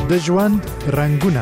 د ژوند رنگونه.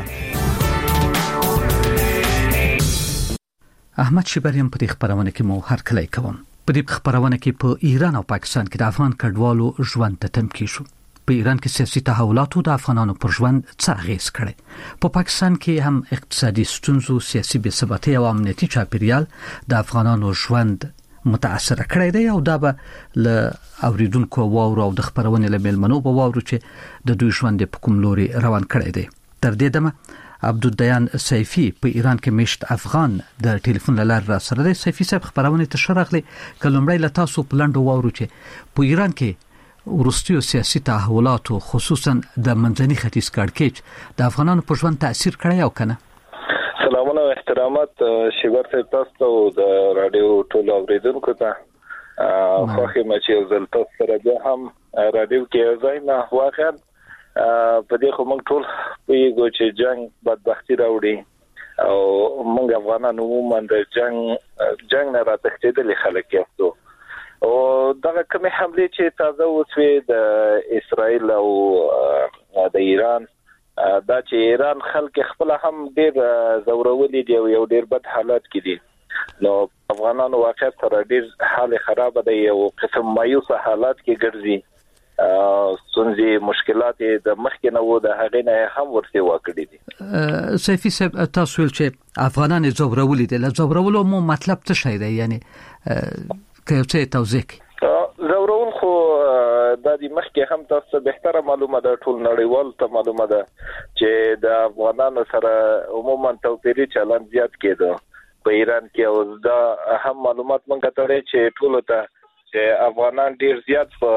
احمد شبریم په دې خبرونه کې مو هر کله کوم. په دې خبرونه کې په ایران او پاکستان کې د افغان کډوالو ژوند ته تمکی شو. په ایران کې سیاسي تحولاتو د افغانانو پر ژوند څه اغیز کړي. په پاکستان کې هم اقتصادي ستونزو، سیاسي بې ثباتۍ او امنیتي چاپیریال د افغانانو ژوند متاثر کړی دی او دا به ل اوریدونکو واورو او د خبرونې له ملمنو په واورو چې د دوی ژوند په کوم لوري روان کړی دی. تر دې دمه عبدالدیان سیفی په ایران کې مشت افغان د ټلیفون لاره را سره دی. سیفی صاحب خبرونه تشرغلي کلمړی له تاسو په لنډو واورو چې په ایران کې ورستیو سیاسي تحولاتو خصوصا د منځني ختیځ کړکېچ د افغانانو په ژوند تاثیر کړی او کنه. سلامونه او احترامات شیبر صاحب تاسو د رادیو ټول اوریدونکو ته خوښی مچې زل تاسو سره به هم رادیو کې ځای نه واقعا په دې خو موږ ټول پیګو چې جنگ بدبختی راوړي او موږ افغانان عموما د جنگ نه راتښتېدل خلک یو او دغه کومه حمله چې تازه وسوي د اسرائیل او د ایران دا چې ایران خلک خپل هم ډیر زورولي دی او یو ډیر بد حالات کې دي نو افغانانو واقعا تر ډیر حال خراب دی او قسم مایوس حالات کې ګرځي سنځي مشکلات د مخکې نه و د هغې نه هم ورته وکړي دي. سیفی صاحب تاسو ول چې افغانان زورولي دي زورولو مو مطلب څه شي دی یعنی که څه توضیح زورول خو د دې مخکې هم تاسو بهتره معلومه ده ټول نړیوال ته معلومه ده چې د افغانانو سره عموما توپیري چلند زیات کېده په ایران کې او دا هم معلومات مونږ ته چې ټول ته چې افغانان ډیر زیات په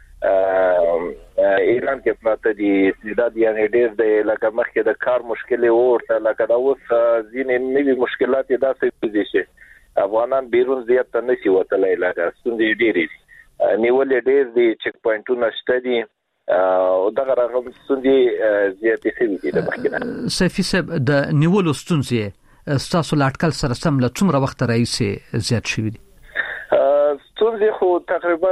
ایران کې پراته دي استعداد یعنی ډیر د لکه مخکې د کار مشکلې ورته لکه دا اوس ځینې نوې مشکلات داسې دي چې افغانان بیرون زیات نشي وتلای لکه ستونزې ډېرې دي نیولې ډېر دي چک پوینټونه شته دي او دغه رقم ستونزې زیاتې شوي دي د مخکنه. سیفی صاحب د نیولو ستونزې ستاسو لاټکل سره سم له څومره وخت راځي زیات شوي دي؟ ستونزې خو تقریبا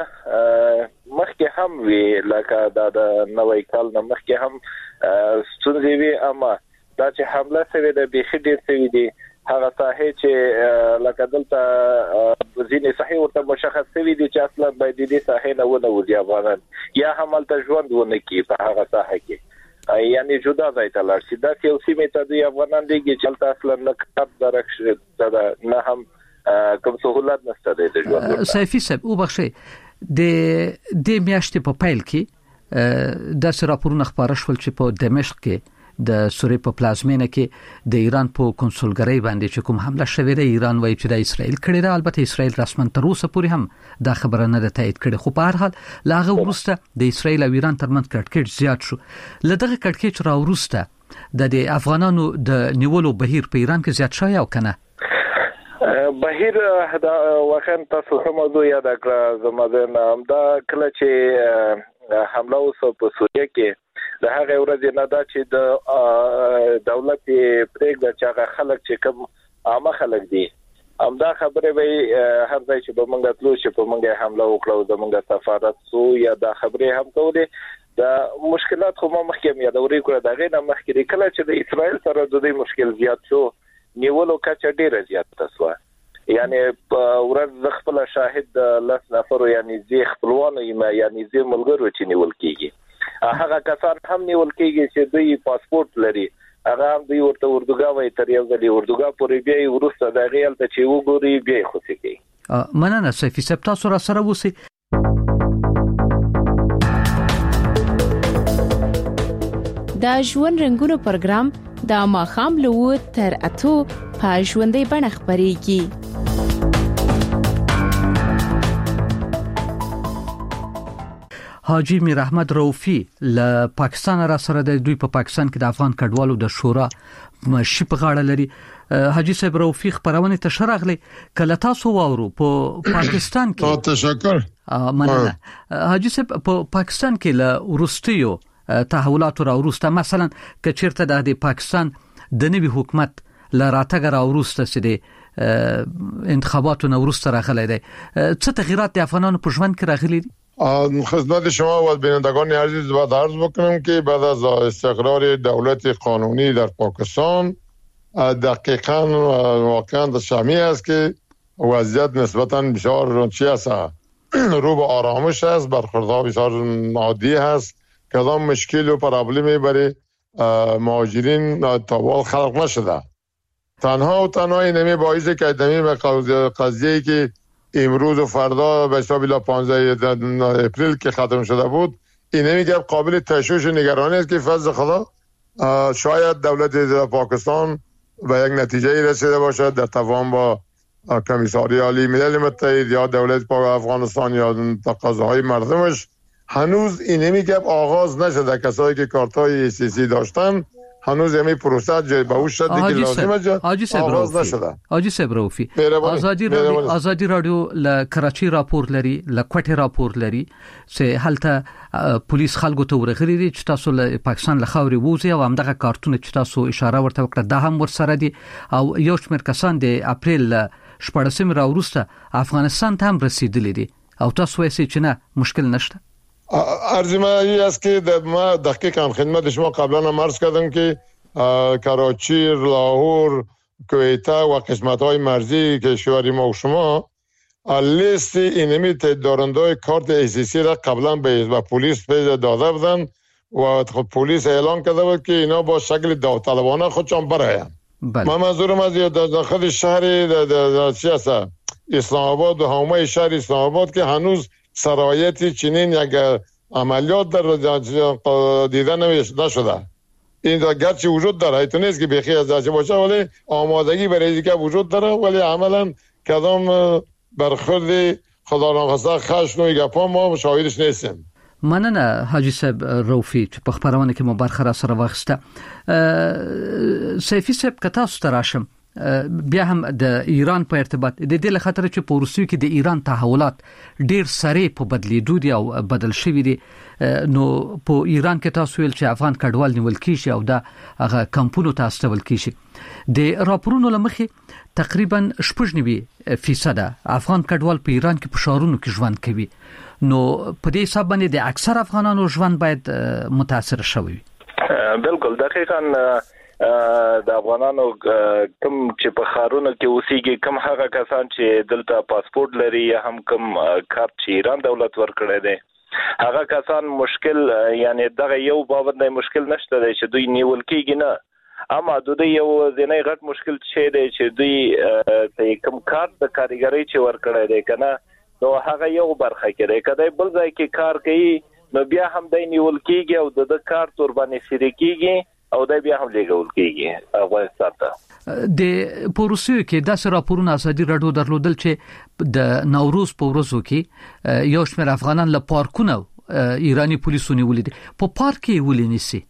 مخکې هم وی لکه د نوې کال نه مخکې هم ستونزې وی اما دا چې حمله شوې ده به ډېر شوي دي هغه ساحه چې لکه دلته ځینې صحیح ورته مشخص شوي دي چې اصلا باید دې ساحه نه ونوځي افغانان یا همالته ژوند ونه کی په هغه ساحه کې یعنی جدا ځای ته لاړ شي دا یو سیمه ته دی افغانان دیږي چې تل اصلا نه کتاب درکشه نه هم کوم سہولت نشته د ژوند. سیفی صاحب او بخښي د میاشتې په پیل کې د راپورونو خبره شول چې په دمشق کې د سوریې په پلازمینه کې د ایران په کنسولګری باندې چې کوم حمله شوې ده ایران وایي چې د اسرائیل کړې ده. البته اسرائیل رسمن تر اوسه پورې هم دا خبره نه ده تایید کړې خو په هر حال لاغه وروسته د اسرائیل او ایران ترمنځ کړکېچ زیات شو. لدغه کړکېچ را وروسته د افغانانو د نیولو بهیر په ایران کې زیات شوی او کنه بهیر دا واقعا تاسو هم موضوع یاد کړه زموږ دا کله چې حمله وسو په سوریه کې د هغه ورځې نه دا چې د دولت پرېږده چې هغه خلک چې کوم عامه خلک دي همدا خبره وي هر ځای چې به موږ تلو چې په موږ حمله وکړو د موږ سفارت سو یا د خبره هم کولې دا مشکلات خو مخکې مې دا ورې کړه دا غي نه مخکې کله چې د اسرائیل سره د دې مشکل زیات شو نیولو کچه ډیره زیاته شو یعنی ورځ خپل شاهد لس نفر یعنی زی خپلوانو یعنی زی ملګرو چې نیول کیږي هغه کسان هم نیول کیږي چې دوی پاسپورت لري هغه هم دوی ورته اردوګا وایي تر یو ځلې اردوګا پورې بیا ورسته د غیل ته چې وګوري بیا خوشي کوي. مننه سیفی صاحب تاسو را سره وسی. دا ژوند رنگونو پروګرام د ماخام لو تر اتو په ژوندې بڼه خبريږي. حاجی میر احمد روفی له پاکستان را سره د دوی په پاکستان کې د افغان کډوالو د شورا مشي په غاړه لري. حاجی صاحب روفی خبرونه ته شرغلي کله تاسو واورو په پاکستان کې تشکر مننه. حاجی صاحب په پاکستان کې له ورستیو تحولات را وروسته مثلا کچیرته د پاکستان د نوي حکومت ل راتګ را وروسته سده انتخاباتو نو وروسته راغلي دي څه تغیرات د افغانانو په ژوند کې راغلي دي؟ خدمت شما و بینندگان عزیز باید عرض بکنم که بعد از استقرار دولت قانونی در پاکستان دقیقاً واقعاً شمی است که وضعیت نسبتاً بسیار چی است، رو به آرامش است، برخوردها بسیار عادی است، کدام مشکل و پرابلمی برای مهاجرین تاوال خلق نشده. تنها اینمی باعث که دمی قضیه‌ای که امروز و فردا به حساب 15 اپریل که ختم شده بود، اینمی که قابل تشویش و نگرانی است که فضل خدا شاید دولت پاکستان به یک نتیجه رسیده باشد در تفاهم با کمیساری عالی ملل متحد یا دولت افغانستان یا تقاضاهای مردمش. هنوز اینمی که آغاز نشده. کسایی که کارتای سیاسی داشتن هنوز یمی پروسه به اون شدی که لازمه آغاز نشده. حاجی سبروفی آزادی رادیو ل کراچي راپور لري، ل کوټه راپور لري چې هلته پولیس خلکو ته ورغلي دي چې تاسو له پاکستان له خاورې ووځي او همدغه کارتونه چې تاسو اشاره ورته وکړه دا هم ورسره دي او یو شمېر کسان د اپریل 14 را وروسته افغانستان ته هم رسیدلي دي او تاسو یې چې نه مشکل نشته. ارزمه ای است که ما دقیقاً خدمت شما قبلا هم عرض کردم که کراچی، لاهور، کویته و قسمت‌های مرزی کشور ما و شما لیست اینمی دارنده کارت اسیسی را قبلا به پلیس داده بودن و پلیس اعلان کرده بود که اینا با شکل داوطلبانه خودشان برآیند. من منظورم از داخل شهر اسلام آباد و حومه شهر اسلام آباد که هنوز سرایتی چنین یک عملیات در دیده نشده. این گرچه وجود داره، ایتون نیست که بخی از داشته باشه، ولی آمادگی برای اینکه وجود داره، ولی عملا کدام برخورد خدا ناخواسته خشن و گپا ما شاهدش نیستیم. مننه حاجی صاحب روفی چې په خبرونه کې مو برخه را سره واخسته. سیفی صاحب کتا ستراشم بیا هم د ایران په ارتباط د دې لخطر چې په روسیې کې د ایران تحولات ډیر سره په بدلیدو دي او بدل شوی دي. نو په ایران کې تاسو ویل چې افغان کډوال نیول کیږي او دا هغه کمپونو ته استول کیږي. د راپورونو لمخې تقریبا 90% افغان کډوال په ایران کې په شهرونو کې ژوند کوي. نو په دې حساب باندې د اکثر افغانانو ژوند باید متاثر شوی وي. بالکل دقیقاً د افغانانو کوم چې په خارونو کې اوسېږي، کوم هغه کسان چې دلته پاسپورت لري یا هم کوم کارت چې ایران دولت ورکړی دی، هغه کسان مشکل یعنی دغه یو بابت د مشکل نشته دی چې دوی نیول کېږي نه، اما دوی یو ځینې غټ مشکل چې دی چې دوی کوم کارت د کاریګرۍ چې ورکړی دی کنه، نو هغه یو برخه کې دی. کله بل ځای کې کار کوي نو بیا هم د نیول کېږي او د کارت ور باندې سری کېږي او دا بیا هم لګول کېږي افغانستان ته. د پروسیو کې داسې راپورونه ازادي راډیو درلودل چې د نوروز په ورځو کې یو شمېر افغانان له پارکونو ایرانی پولیسو نیولې دي. په پارک کې ولې نیسي؟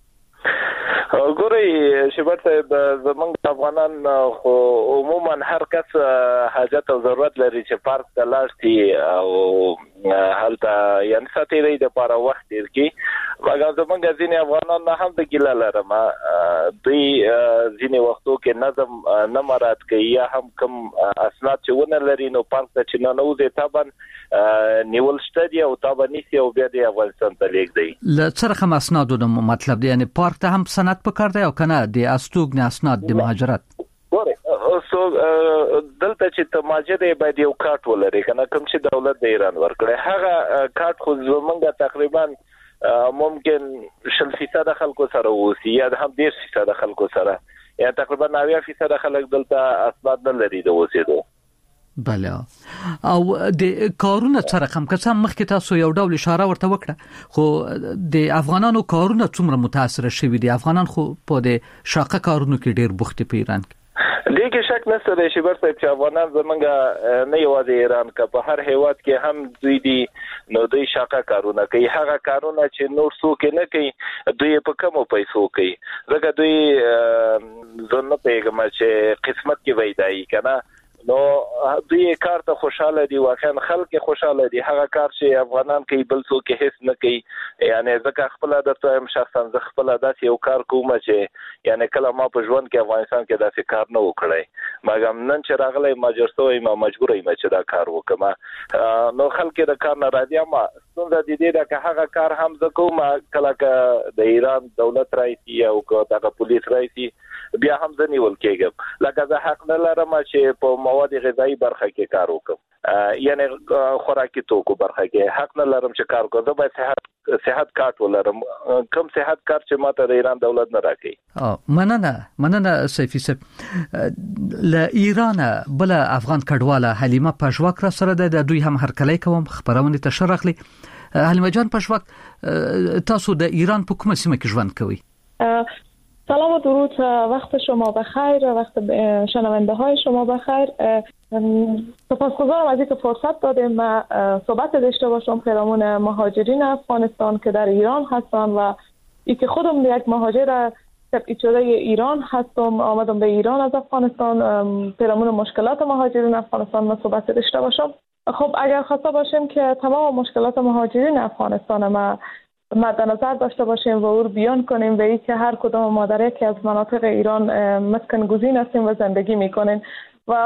ګورئ شباب صاحب، زمونږ افغانان خو عموما هر کس حاجت او ضرورت لري چې پارک ته لاړ شي او هلته یعنې ساتیري د پاره وخت تیر کړي. مګر زمونږ ځینې افغانان نه هم د ګیله لرم، دوی ځینې وختو کې نظم نه مراعات کوي یا هم کوم اسناد چې ونه لري نو پارک ته چې نه وځي طبعا نیول شته دي او طبعا نیسي او بیا د افغانستان ته لیږدي. له څرخه اسنادو د مطلب دی، یعنی پارک ته هم سند پکار دی او کنه د استوګ نه اسناد د مهاجرت. سو دلته چې ته ماجر باید یو کارت ولري کنه، کوم چې دولت د ایران ورکړي هغه کارت خو زمونږ تقریبا ممکن 40% خلکو سره وسی یا هم 10% خلکو سره، یا تقریبا 90% خلک دلته اسناد نه لري د وسیدو. بله او د کارونه سره کوم کسان مخکې تاسو یو ډول اشاره ورته وکړه، خو د افغانانو کارونه څومره متاثر شوي دي؟ افغانان خو په د شاقه کارونو کې ډیر بوخت په ایران کې. دغه شک نشته دی شبر صاحب چې افغانان زمونږ نه یوازې ایران کا په هر هیواد کې هم دوی دي، نو دوی شاقه کارونه کوي. هغه کارونه چې نور څوک نه کوي دوی په کمو پیسو کوي، ځکه دوی زنه پیغام چې قسمت کې وایي کنه نو دوی کار ته خوشاله دي واخن خلک خوشاله دي هغه کار چې افغانان کوي بل څوک هیڅ نه کوي یعنی ځکه خپل درته هم شخصا ز خپل داسې یو کار کوم چې یعنی کله ما په ژوند کې افغانستان کې داسې کار نه وکړای مګم نن چې راغلی ماجرسوي ما مجبور یم چې دا کار وکم نو خلک د کار نه راځي ما څنګه د دې د هغه کار هم ز کوم کله د ایران دولت راځي او د پولیس راځي بیا هم ځنیول کېږم لکه زه حق نه لرم چې په مواد غذایی برخه کې کار وکم یعنی خوراکي توکو برخه کې حق نه لرم چې کار وکم زه باید صحت کارت ولرم کوم صحت کارت چې ماته د ایران دولت نه راکړي مننه سیفی صاحب له ایران بل افغان کډواله حلیمه پښواک را سره د دوی هم هرکلی کوم خبرونه ته شرخلی حلیمه جان پښواک تاسو د ایران په کومه سیمه کې ژوند کوئ؟ سلام و درود، وقت شما بخیر، وقت شنونده های شما بخیر. سپاسگزارم از اینکه فرصت دادیم ما صحبت داشته باشم پیرامون مهاجرین افغانستان که در ایران هستند و اینکه خودم یک مهاجر تبعید شده ایران هستم، آمدم به ایران از افغانستان پیرامون مشکلات مهاجرین افغانستان ما صحبت داشته باشم. خب اگر خواسته باشیم که تمام مشکلات مهاجرین افغانستان ما مد نظر داشته باشیم و او بیان کنیم و اینکه هر کدام ما در یکی از مناطق ایران مسکن گزین هستیم و زندگی میکنیم و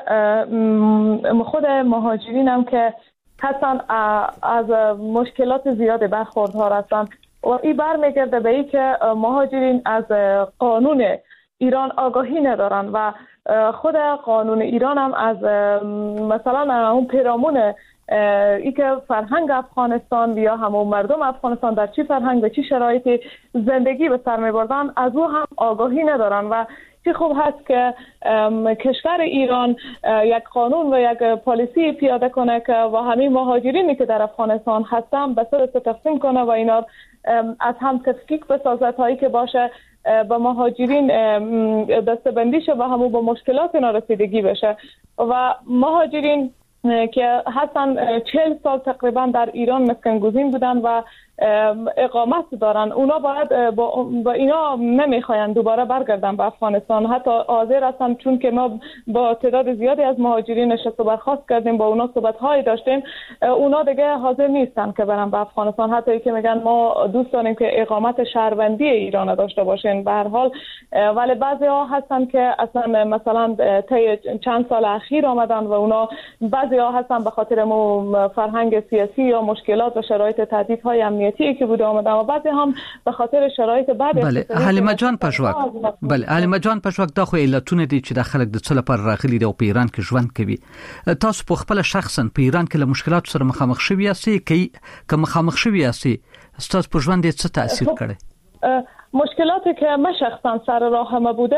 خود مهاجرین هم که هستن از مشکلات زیاد برخوردار هستن و این برمیگرده به این که مهاجرین از قانون ایران آگاهی ندارن و خود قانون ایران هم از مثلا اون پیرامون ای که فرهنگ افغانستان یا همون مردم افغانستان در چی فرهنگ و چی شرایطی زندگی به سر میبردن از او هم آگاهی ندارن و چی خوب هست که کشور ایران یک قانون و یک پالیسی پیاده کنه که و همین مهاجرینی که در افغانستان هستن به صورت تقسیم کنه و اینا از هم تفکیک بسازه تا ای که باشه به مهاجرین دستبندی شه و همون با مشکلات اینا رسیدگی بشه و مهاجرین که هستن 40 سال تقریبا در ایران مسکن گزین بودن و اقامت دارن اونا باید با اینا نمیخواین دوباره برگردن به افغانستان حتی حاضر هستن چون که ما با تعداد زیادی از مهاجرین نشست و برخاست کردیم با اونا صحبت هایی داشتیم اونا دیگه حاضر نیستن که برن به افغانستان حتی ای که میگن ما دوست داریم که اقامت شهروندی ایران داشته باشین به هر حال ولی بعضی ها هستن که اصلا مثلا طی چند سال اخیر آمدن و اونا بعضی ها هستن به خاطر فرهنگ سیاسی یا مشکلات و شرایط تهدیدهای امنیتی که بوده آمدن و بعضی هم به خاطر شرایط بعد بله حلیمه جان پښواک بله حلیمه جان پښواک دا خو علتونه دي چې د خلک د څه لپاره راغلي دي او په ایران کې ژوند کوي تاسو په خپل شخصا په ایران کې له مشکلات سره مخامخ شوی یاستئ که مخامخ شوی یاستئ ستاسو په ژوند څه تاثیر کړی مشکلاتی که من شخصا سر راه ما بوده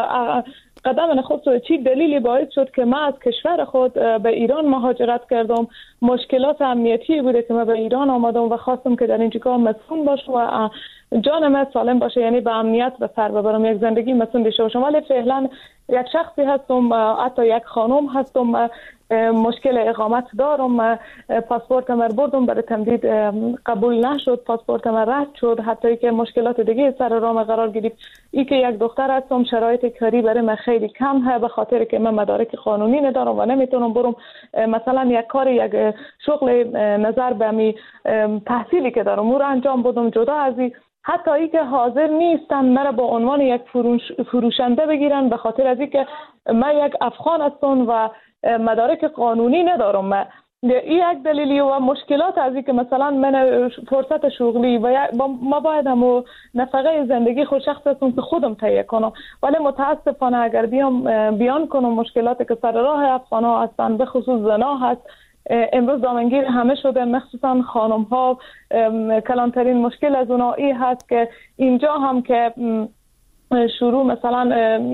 قدم خود چی دلیلی باعث شد که من از کشور خود به ایران مهاجرت کردم مشکلات امنیتی بوده که من به ایران آمدم و خواستم که در اینجا مسئول باشم و جان من سالم باشه یعنی به امنیت به سر ببرم یک زندگی مسئول داشته باشم ولی فعلا یک شخصی هستم حتی یک خانم هستم مشکل اقامت دارم پاسپورت من بردم برای تمدید قبول نشد پاسپورت من رد شد حتی که مشکلات دیگه سر راه قرار گرفت ای که یک دختر هستم شرایط کاری برای من خیلی کم به خاطر که من مدارک قانونی ندارم و نمیتونم برم مثلا یک کار یک شغل نظر به می تحصیلی که دارم رو انجام بدم جدا از این حتی ای که حاضر نیستن مرا با عنوان یک فروشنده بگیرن به خاطر از اینکه من یک افغان هستم و مدارک قانونی ندارم این یک دلیلی و مشکلات از این که مثلا من فرصت شغلی و ما باید همو نفقه زندگی خود شخص هستم که خودم تهیه کنم ولی متاسفانه اگر بیان کنم مشکلاتی که سر راه افغان ها هستن به خصوص زنا هست امروز دامنگیر همه شده مخصوصا خانم ها کلانترین مشکل از اونها این هست که اینجا هم که شروع مثلا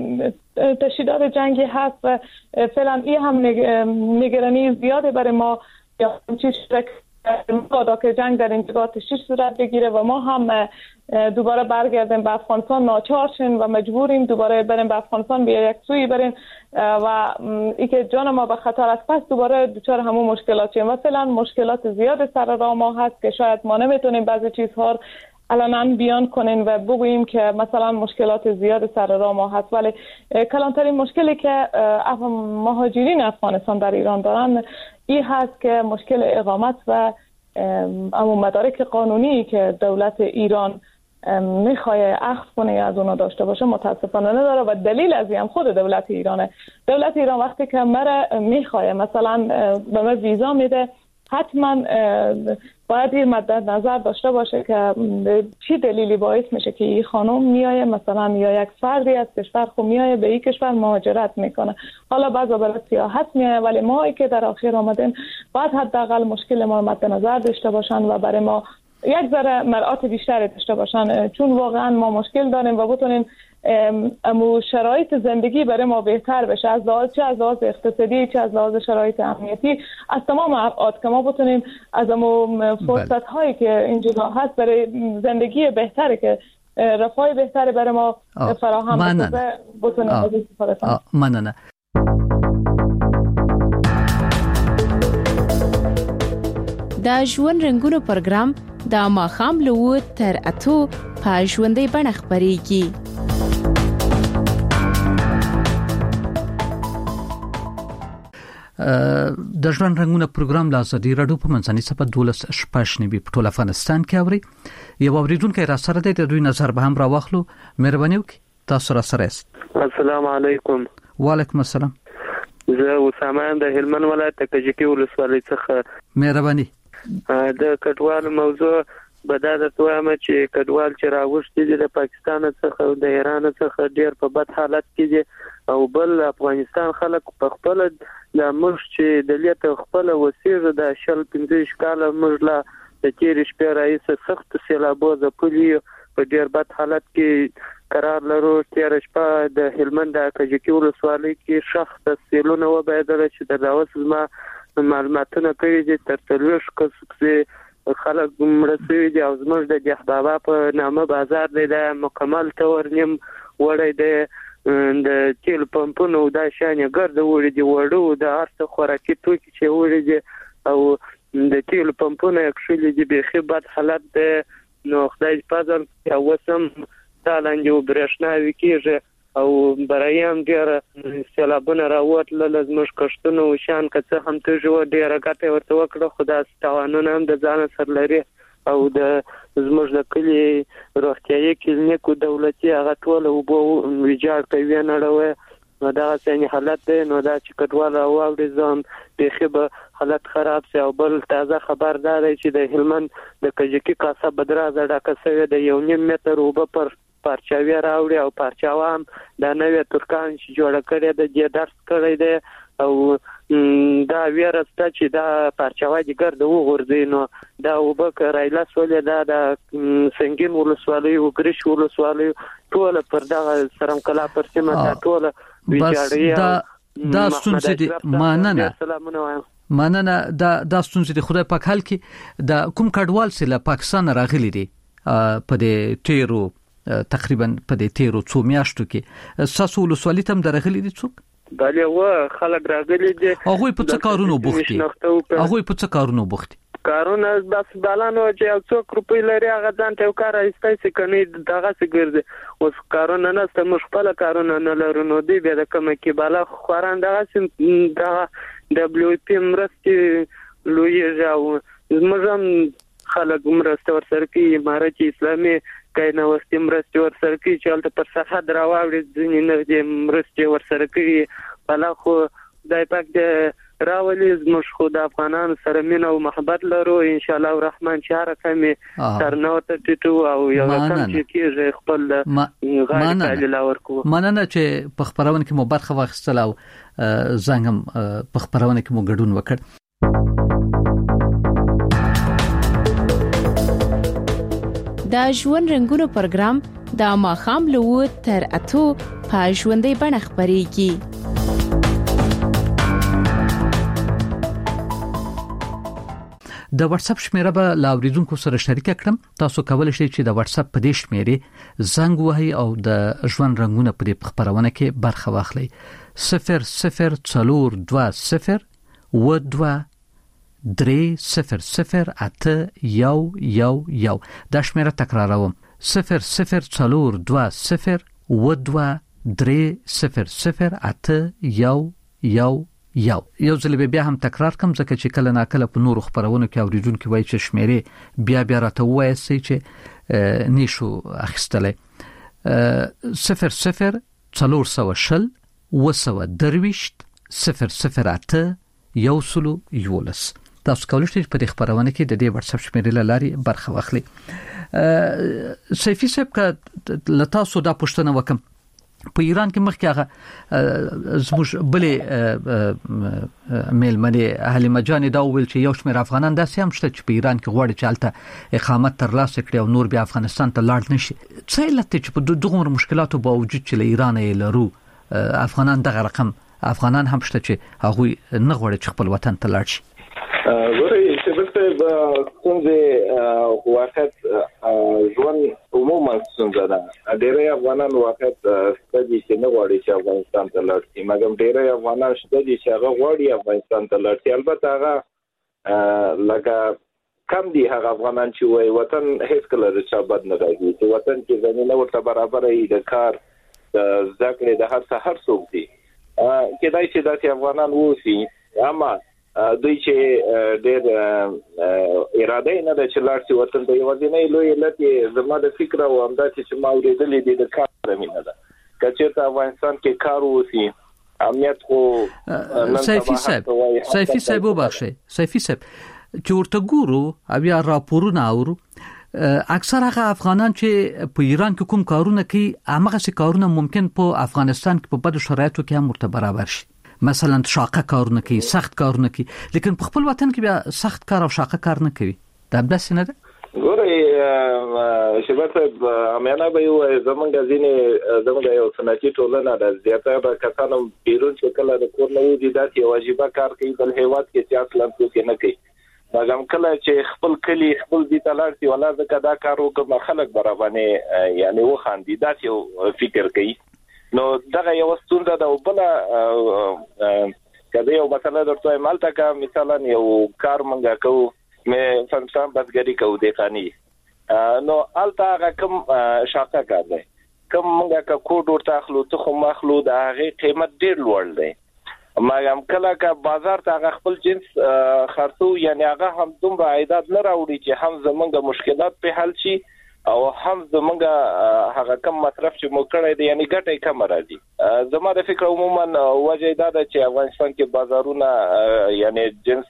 تشدید جنگی هست و فعلا این هم نگرانی زیاده برای ما یا چیز که جنگ در اینجا تشدید صورت بگیره و ما هم دوباره برگردیم به افغانستان ناچار شیم و مجبوریم دوباره بریم به افغانستان به یک سوی بریم و ای که جان ما به خطر است پس دوباره دچار همون مشکلات شیم و فعلا مشکلات زیاد سر راه ما هست که شاید ما نمیتونیم بعضی چیزها علنا بیان کنین و بگوییم که مثلا مشکلات زیاد سر راه ما هست، ولی کلانترین مشکلی که مهاجرین افغانستان در ایران دارن این هست که مشکل اقامت و مدارک قانونی که دولت ایران میخواد اخذ کنه از اونا داشته باشه متاسفانه نداره و دلیل از این هم خود دولت ایرانه. دولت ایران وقتی که مرا میخواد مثلا به من ویزا میده، حتما باید این مد نظر داشته باشه که چی دلیلی باعث میشه که این خانم میایه مثلا یا یک فردی از کشور خود میایه به این کشور مهاجرت میکنه. حالا بعضا برای سیاحت میایه، ولی ما که در آخر آمدیم باید حداقل مشکل ما مد نظر داشته باشن و برای ما یک ذره مراعات بیشتری داشته باشن، چون واقعا ما مشکل داریم و بتونیم امو شرایط زندگی برای ما بهتر بشه، از لحاظ چه از لحاظ اقتصادی چه از لحاظ شرایط امنیتی، از تمام ابعاد که ما بتونیم از امو فرصت هایی که اینجا هست برای زندگی بهتری که رفاه بهتری برای ما فراهم بشه بتونیم از استفاده کنیم. مننه. دا ژوند رنگونو پروګرام د ماښام له 7 تر 8 په ژوندۍ بڼه خپرېږي. د ژوند رنگونه پروګرام له ازادي رادیو په منځنۍ صفه 12 شپږ نیوي په ټول افغانستان کې اوري. یو اوریدونکو را سره د دوی نظر به هم راوخلو. مهرباني وکړئ تاسو را سره است. السلام علیکم. وعلیکم السلام. زه اسامه د هلمند ولایت کجکی ولسوالۍ څخه. مهرباني. د کډوال موضوع بداده توامه چې کډوال چې راوښتي دي د پاکستان څخه او د ایران څخه ډیر په بد حالت کې دي او بل افغانستان خلک په خپل د مخ چې د لیت خپل وسیله د شل 15 کاله مجله د تیر شپه رئیس سخت سیلابو د پولی په ډیر بد حالت کې قرار لرو. تیر شپه د هلمند د کجکی ولسوالۍ کې شخص تفصیلونه وبایدل چې د اوس ما معلوماتونه کوي چې تر تلوش کس خلک مرسوي دي او زموږ د جهبابا په نامه بازار دی د مکمل تور نیم وړي د تیل پمپونو د شانې ګرد وړي دي وړو د ارته خوراکي توکي چې وړي دي او د تیل پمپونو اکشلي دي به خبرت حالت د نو خدای پازل او وسم تالنجو برښنا وکیږي او برایم ډیر سیلابونه راوتل لزمش کشتونه او شان کڅه هم ته جو ډیر غټه ورته وکړه خدا ستوانونه هم د ځان سره لري او د زموږ د کلی روغتیايي کلینیکو دولتي هغه ټول او بو ویجاړ کوي نه راوي نو دا څنګه حالت دی نو دا چې کډوال راوړي ځان د خبر حالت خراب سي او بل تازه خبردار چې د هلمند د کجکی کاسه بدرازه ډاکه سوي د 1.5 متر وب پر پارچاوی راوړي او پارچاوام د نوې ترکان چې جوړ کړی د دې درس کړی دی او دا ویرسته چې دا پارچاوی د ګرد وغورځي نو دا وبکه رایلا سولې دا د سنگین ولسوالۍ او ګریش ولسوالۍ ټول پر دغه سرم کلا پر سیمه ټول ویجاړي دا ستونزې دي. مننه دا ستونزې دي خدای پاک حل کړي. د کوم کډوال سره پاکستان راغلي دي په دې تیرو تقریبا په دې تیرو 2 میاشتو کې ساسو ولسوالۍ تم درغلي دي څوک؟ بله و خلک راغلي دي. هغه په څه کارونو بوختي؟ کارونه بس بالانو چې یو څوک روپی لري هغه ځان ته کار ایستای سي کني دغه څه ګرځي اوس کارونه نه ست مشکله کارونه نه لرو نو دی به د کوم کې بالا خوران دغه سم د دبليو پی مرستي لوی ژاو زموږ خلک مرسته ورسره کې امارت اسلامي کینه وستیم مرسته ورسره کې چې البته پر سرحد راوړي ځینې نه د مرسته ورسره کې بالا خو دای پاک د راولي زموږ خو د افغانانو سره مینه او محبت لرو ان شاء الله الرحمن چې هر کمه تر نو ته ټټو او یو کم چې کېږي خپل غاړه تعالی ورکو. مننه چې په خبرونه کې مو برخه واخیستل او زنګم په خبرونه کې مو ګډون وکړ. دا ژوند رنگونو پروګرام د ماښام له 7 تر 8 په ژوندۍ بڼه خپرېږي. د واتس اپ شمیره به لاوریدونکو سره شریک کړم. تاسو کولای شئ چې د واتس اپ په دې شمیره زنګ وهئ او د ژوند رنگونه په دې خبرونه کې برخه واخلئ. 0042 و2 002-300-811 دا شمیره تکراروم 002-300-811 یو ځل بیا هم تکرار کوم ځکه چې کله ناکله په نورو خبرونو کې اوریدونکو وایي چې شمیره بیا راته وایي چې نشو اخیستلې 002-300-811 تاسو کولی شئ په دې خبرونه کې د دې واتس اپ شمیرې لاري برخه واخلئ. سیفی صاحب که لتاسو دا پوښتنه وکم په ایران کې مخکې هغه زموږ بلې میلمنې حلیمه جان دا ویل چې یو شمېر افغانان داسې هم شته چې په ایران کې غواړي چې هلته اقامت ترلاسه کړي او نور بیا افغانستان ته لاړ نشي. څه علت دی چې په دغو مشکلاتو باوجود چې له ایران یې لرو افغانان دغه رقم افغانان هم شته چې هغوی نه غواړي چې خپل وطن ته لاړ شي؟ ګورئ چې بلته څنګه وخت ژوند عموما څنګه ده ډېر افغانان وخت ستدي چې نه غواړي چې افغانستان ته لاړ شي مګر ډېر افغانان ستدي چې هغه غواړي افغانستان ته لاړ شي. البته هغه لکه کم دي هغه افغانان چې وای وطن هیڅ کله رچا بد نه راځي چې وطن کې زمينه ورته برابر ای د کار ځکه د هر څه هر څوک دي کېدای چې داسې افغانان ووسی اما دوی چې ډېر اراده نه د چلار چې وطن ته یو ځینې لوی علت زما د فکر او همدا چې ما ورېدلې دي د کار مینه ده کچې ته افغانستان کې کار وسی امنیت خو سیفی صاحب وبخښئ سیفی صاحب چې ورته ګورو بیا راپورونه اورو اکثر هغه افغانان چې په ایران کې کوم کارونه کوي هغه څه کارونه ممکن په افغانستان کې په بد شرایطو کې هم ورته برابر شي مثلا شاقه کارونه کوي سخت کارونه کوي لیکن په خپل وطن کې بیا سخت کار او شاقه کار نه کوي دا داسې نه ده. ګورئ شبته امانه به یو زمونږ یو صنعتي ټولنه د زیاتره کسانو بیرون چې کله د کور نه وځي داسې واجبہ کار کوي بل هیواد کې چې اصلا څوک نه کوي مګم کله چې خپل کلی خپل دي تلار چې ولا زکه دا کار وکړ خلک برابرونه یعنی و خاندي داسې فکر کوي نو دغه یو ستونزه ده او بل کله یو مثلا درته مالته کا مثلا یو کار منګه کو مې فنسان بسګری کو دی خاني نو الته هغه کوم شاقه کار دی کوم منګه کا کوډ ورته اخلو ته خو مخلو د هغه قیمت ډیر لوړ دی مګم کله کا بازار ته هغه خپل جنس خرڅو یعنی هغه هم دومره عائدات نه راوړي چې هم زمونږ مشکلات په حل شي او هم زمونږ هغه کم مصرف چې مو کړی دی یعنی ګټه کم راځي. زما د فکر عموما وجه دا ده چې افغانستان کې بازارونه یعنی جنس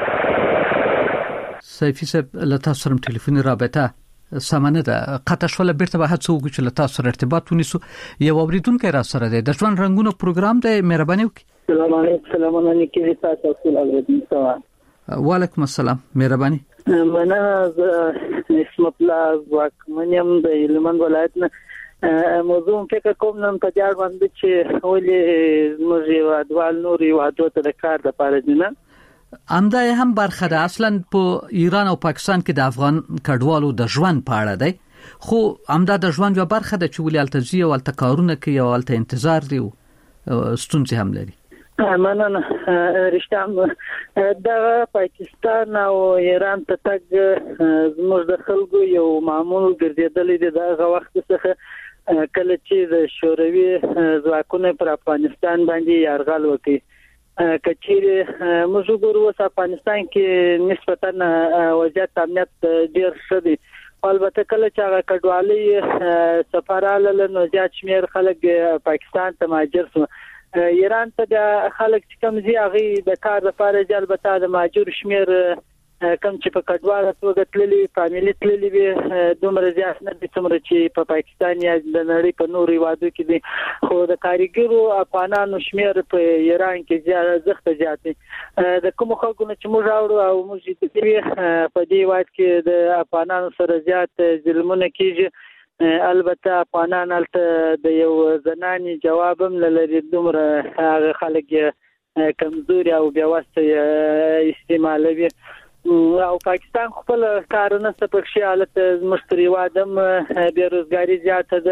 سیفی صاحب لتا سره ټلیفوني رابطه سمانه ده قطع شول بیرته به هڅه وکړو چې لتا سره ارتباط ونیسو. یو اوریدونکو را سره دی د ژوند رنگونو پروګرام دی مهرباني وکړئ. السلام علیکم تاسو ټول اوریدونکو. وعلیکم السلام مهرباني. مننه اسمت الله واکمنیم د هلمند ولایت نه موضوع فکر کوم نن په جار باندې چې ولې موږ یو ادوال نور یو ادوته د کار د پاره دي نه امدا هم برخه ده اصلا په ایران او پاکستان کې د افغان کډوالو د ژوند په اړه دی خو امدا د ژوند یو برخه ده چې ولې التزی او التکارونه کوي او الته انتظار دی ستونزې هم لري. مننه رښتام د پاکستان او ایران ته تګ زموږ د خلکو یو معمول ګرځیدلې د هغه وخت څخه کله چې د شوروي ځواکونه پر افغانستان باندې یرغل وکړي کچېره موږ ګورو چې افغانستان کې نسبتاً وضعیت امنیت ډیر ښه دی البته کله چې هغه کډوالي سفراله نو زیات شمیر خلک پاکستان ته مهاجر شو ایران ته د خلک چې کوم زی هغه د کار لپاره البته د مهاجر شمیر کم چې په کډوالو توګه تللي فامیلی تللي وي دومره زیات نه دي څومره چې په پاکستان یا د نړۍ په نورو هیوادو کې دي خو د کاریګرو افغانانو شمیر په ایران کې زیات دي د کوم خلکو چې موږ اورو او موږ په دې وخت کې د افغانانو سره زیات ظلمونه کیږي البته افغانان الته د یو زناني جوابم لري دومره هغه خلک کمزوري او بیا واسطه استعمالوي او پاکستان خپل کارونه څه په حالت مشتری وادم بیروزګاری زیاته ده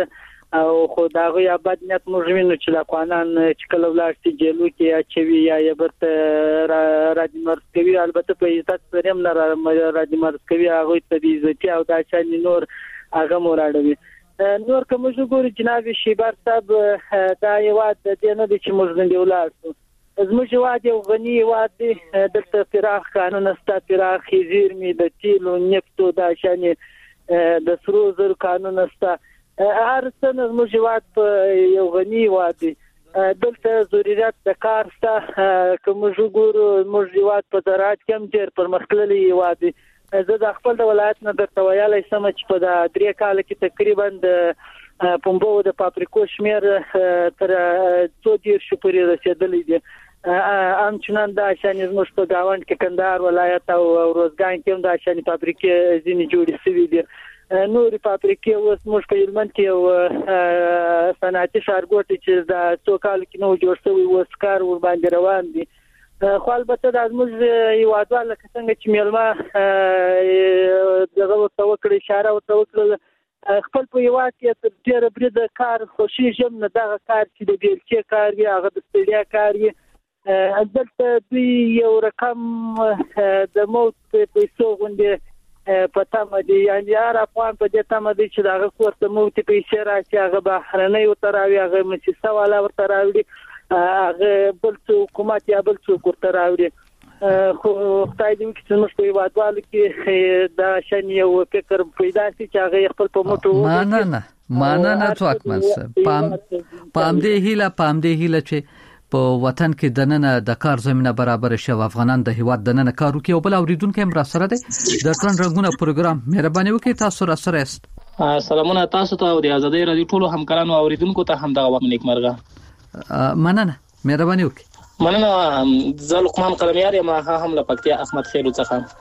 او خو دا غو یا بد نیت موږ وینو چې د افغانان چې کله ولاشتي جیلو کې اچوي یا برته راځي مرکوي البته په عزت سره هم نه راځي مرکوي هغه ته د عزت او د شان نور هغه موراړوي نور کوم وګوري جناب شیبر صاحب دا یو د دې نه چې موږ نه ولاشو زموږ واد یو غني واد د فراخ قانون است فراخ زیرمي د تیلو نفتو د شان د سرو زر قانون است هر څه زموږ واد په یو غني واد دلته ضرورت د کار ستا کوم وګورو موږ واد په زراعت کې هم ډېر پرمختللی واد زه د خپل د ولایت نه درته ویلای سم چې په 3 کال کې تقریبا د پمبو د پاپریکو شمیر تر 2 شو پورې رسیدلی دی همچنان د شان زموږ په گاوند کې کندهار ولایت او روزګان کې هم د شان پاپریکې ځینې جوړې شوې دي نورې پاپریکې اوس موږ په هلمند کې یو صنعتي ښارګوټی چې د 2 کال کې نو جوړ شوی اوس کار ور باندې روان دي خو البته د زموږ هیوادوال لکه څنګه چې میلمه دغه ورته وکړي اشاره ورته وکړه خپل په هیواد کې تر ډېره برید کار خوشیږم نه دغه کار چې د بیلچې کار وي هغه د ستړیا کار وي دلته دوی یو رقم د موت پیسو غوندې پتا مده یعنی هر افغان په دې تمه دي چې دغه کوړه موت پیسې راشي هغه بهرنۍ وتراوي هغه مؤسسه والا ورتراوي هغه بل څه حکومت یا بل څه ورته راوړي خو خدای دې چې موږ په وادوالو کې دا شان یو فکر پیدا شي چې هغه خپل په موټو مانه تو اکمل پام دې هیله چې په وطن کې دننه د کار زمينه برابر شي او افغانان د هیواد دننه کار وکړي او بل اوریدونکو هم را سره دي د ټرن رنگونه پروګرام مهرباني وکړئ تاسو را سره است سلامونه تاسو ته او د ازادي رادیو ټولو همکارانو او اوریدونکو ته هم دغه وخت نیکمرغه مننه مهرباني وکړئ مننه زه لقمان قلمیار یم هم له پکتیا احمد خیرو